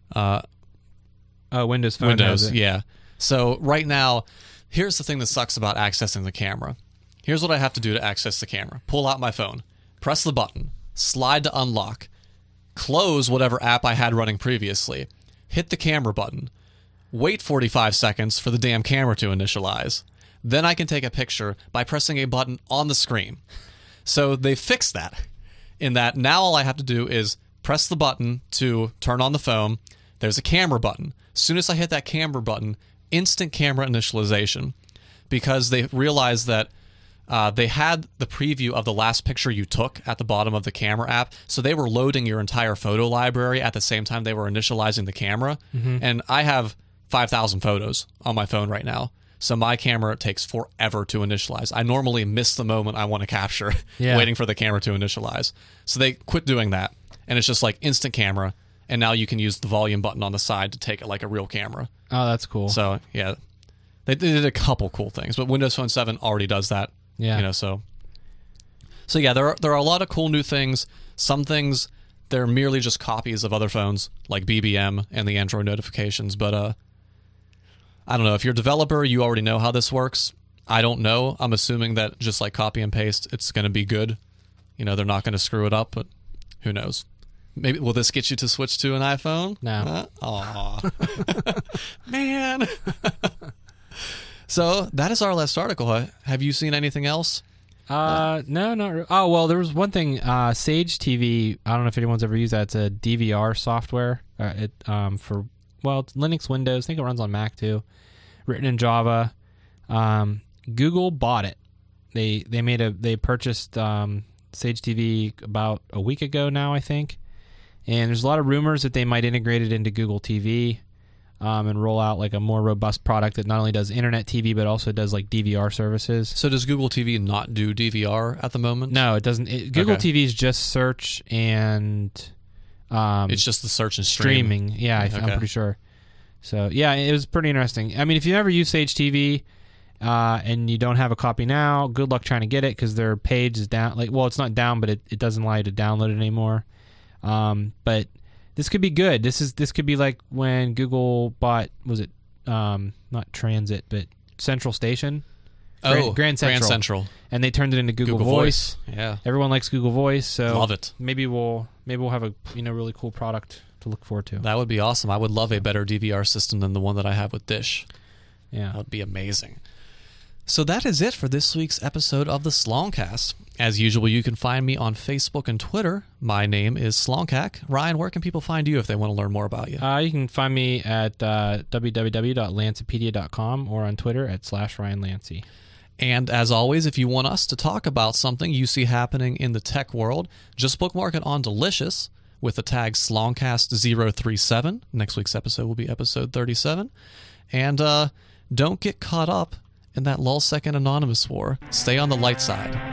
Windows Phone has it. Yeah. So right now, here's the thing that sucks about accessing the camera. Here's what I have to do to access the camera. Pull out my phone, press the button, slide to unlock, close whatever app I had running previously, hit the camera button, wait 45 seconds for the damn camera to initialize. Then I can take a picture by pressing a button on the screen. So they fixed that in that now all I have to do is press the button to turn on the phone. There's a camera button. As soon as I hit that camera button, instant camera initialization, because they realized that they had the preview of the last picture you took at the bottom of the camera app, so they were loading your entire photo library at the same time they were initializing the camera. Mm-hmm. And I have 5,000 photos on my phone right now, so my camera takes forever to initialize. I normally miss the moment I want to capture waiting for the camera to initialize. So they quit doing that, and it's just like instant camera, and now you can use the volume button on the side to take it like a real camera. Oh, that's cool. So, yeah, they did a couple cool things, but Windows Phone 7 already does that. Yeah. So yeah, there are a lot of cool new things. Some things, they're merely just copies of other phones, like BBM and the Android notifications. But I don't know. If you're a developer, you already know how this works. I don't know. I'm assuming that just like copy and paste, it's going to be good. They're not going to screw it up, but who knows? Maybe will this get you to switch to an iPhone? No. Aw. Man. So that is our last article. Have you seen anything else? No, not really. Oh, well, there was one thing. Sage TV, I don't know if anyone's ever used that. It's a DVR software for Linux, Windows. I think it runs on Mac too. written in Java. Google bought it. They purchased Sage TV about a week ago now, I think. And there's a lot of rumors that they might integrate it into Google TV and roll out like a more robust product that not only does internet TV but also does like DVR services. So does Google TV not do DVR at the moment? No, it doesn't. Google Okay. TV is just search and It's just the search and streaming. streaming. Yeah, I'm Okay. pretty sure. So yeah, it was pretty interesting. I mean, if you ever use Sage TV and you don't have a copy now, good luck trying to get it because their page is down. Like, well, it's not down, but it doesn't allow you to download it anymore. But this could be good. This could be like when Google bought, was it not Transit but Central Station? Grand Central. And they turned it into Google Voice. Yeah. Everyone likes Google Voice, so Love it. Maybe we'll have a really cool product to look forward to. That would be awesome. I would love a better DVR system than the one that I have with Dish. Yeah. That would be amazing. So that is it for this week's episode of the Slongcast. As usual, you can find me on Facebook and Twitter. My name is Slongcack. Ryan, where can people find you if they want to learn more about you? You can find me at www.lancepedia.com or on Twitter at /RyanLancy. And as always, if you want us to talk about something you see happening in the tech world, just bookmark it on Delicious with the tag Slongcast037. Next week's episode will be episode 37. And don't get caught up in that lulzsec anonymous war. Stay on the light side.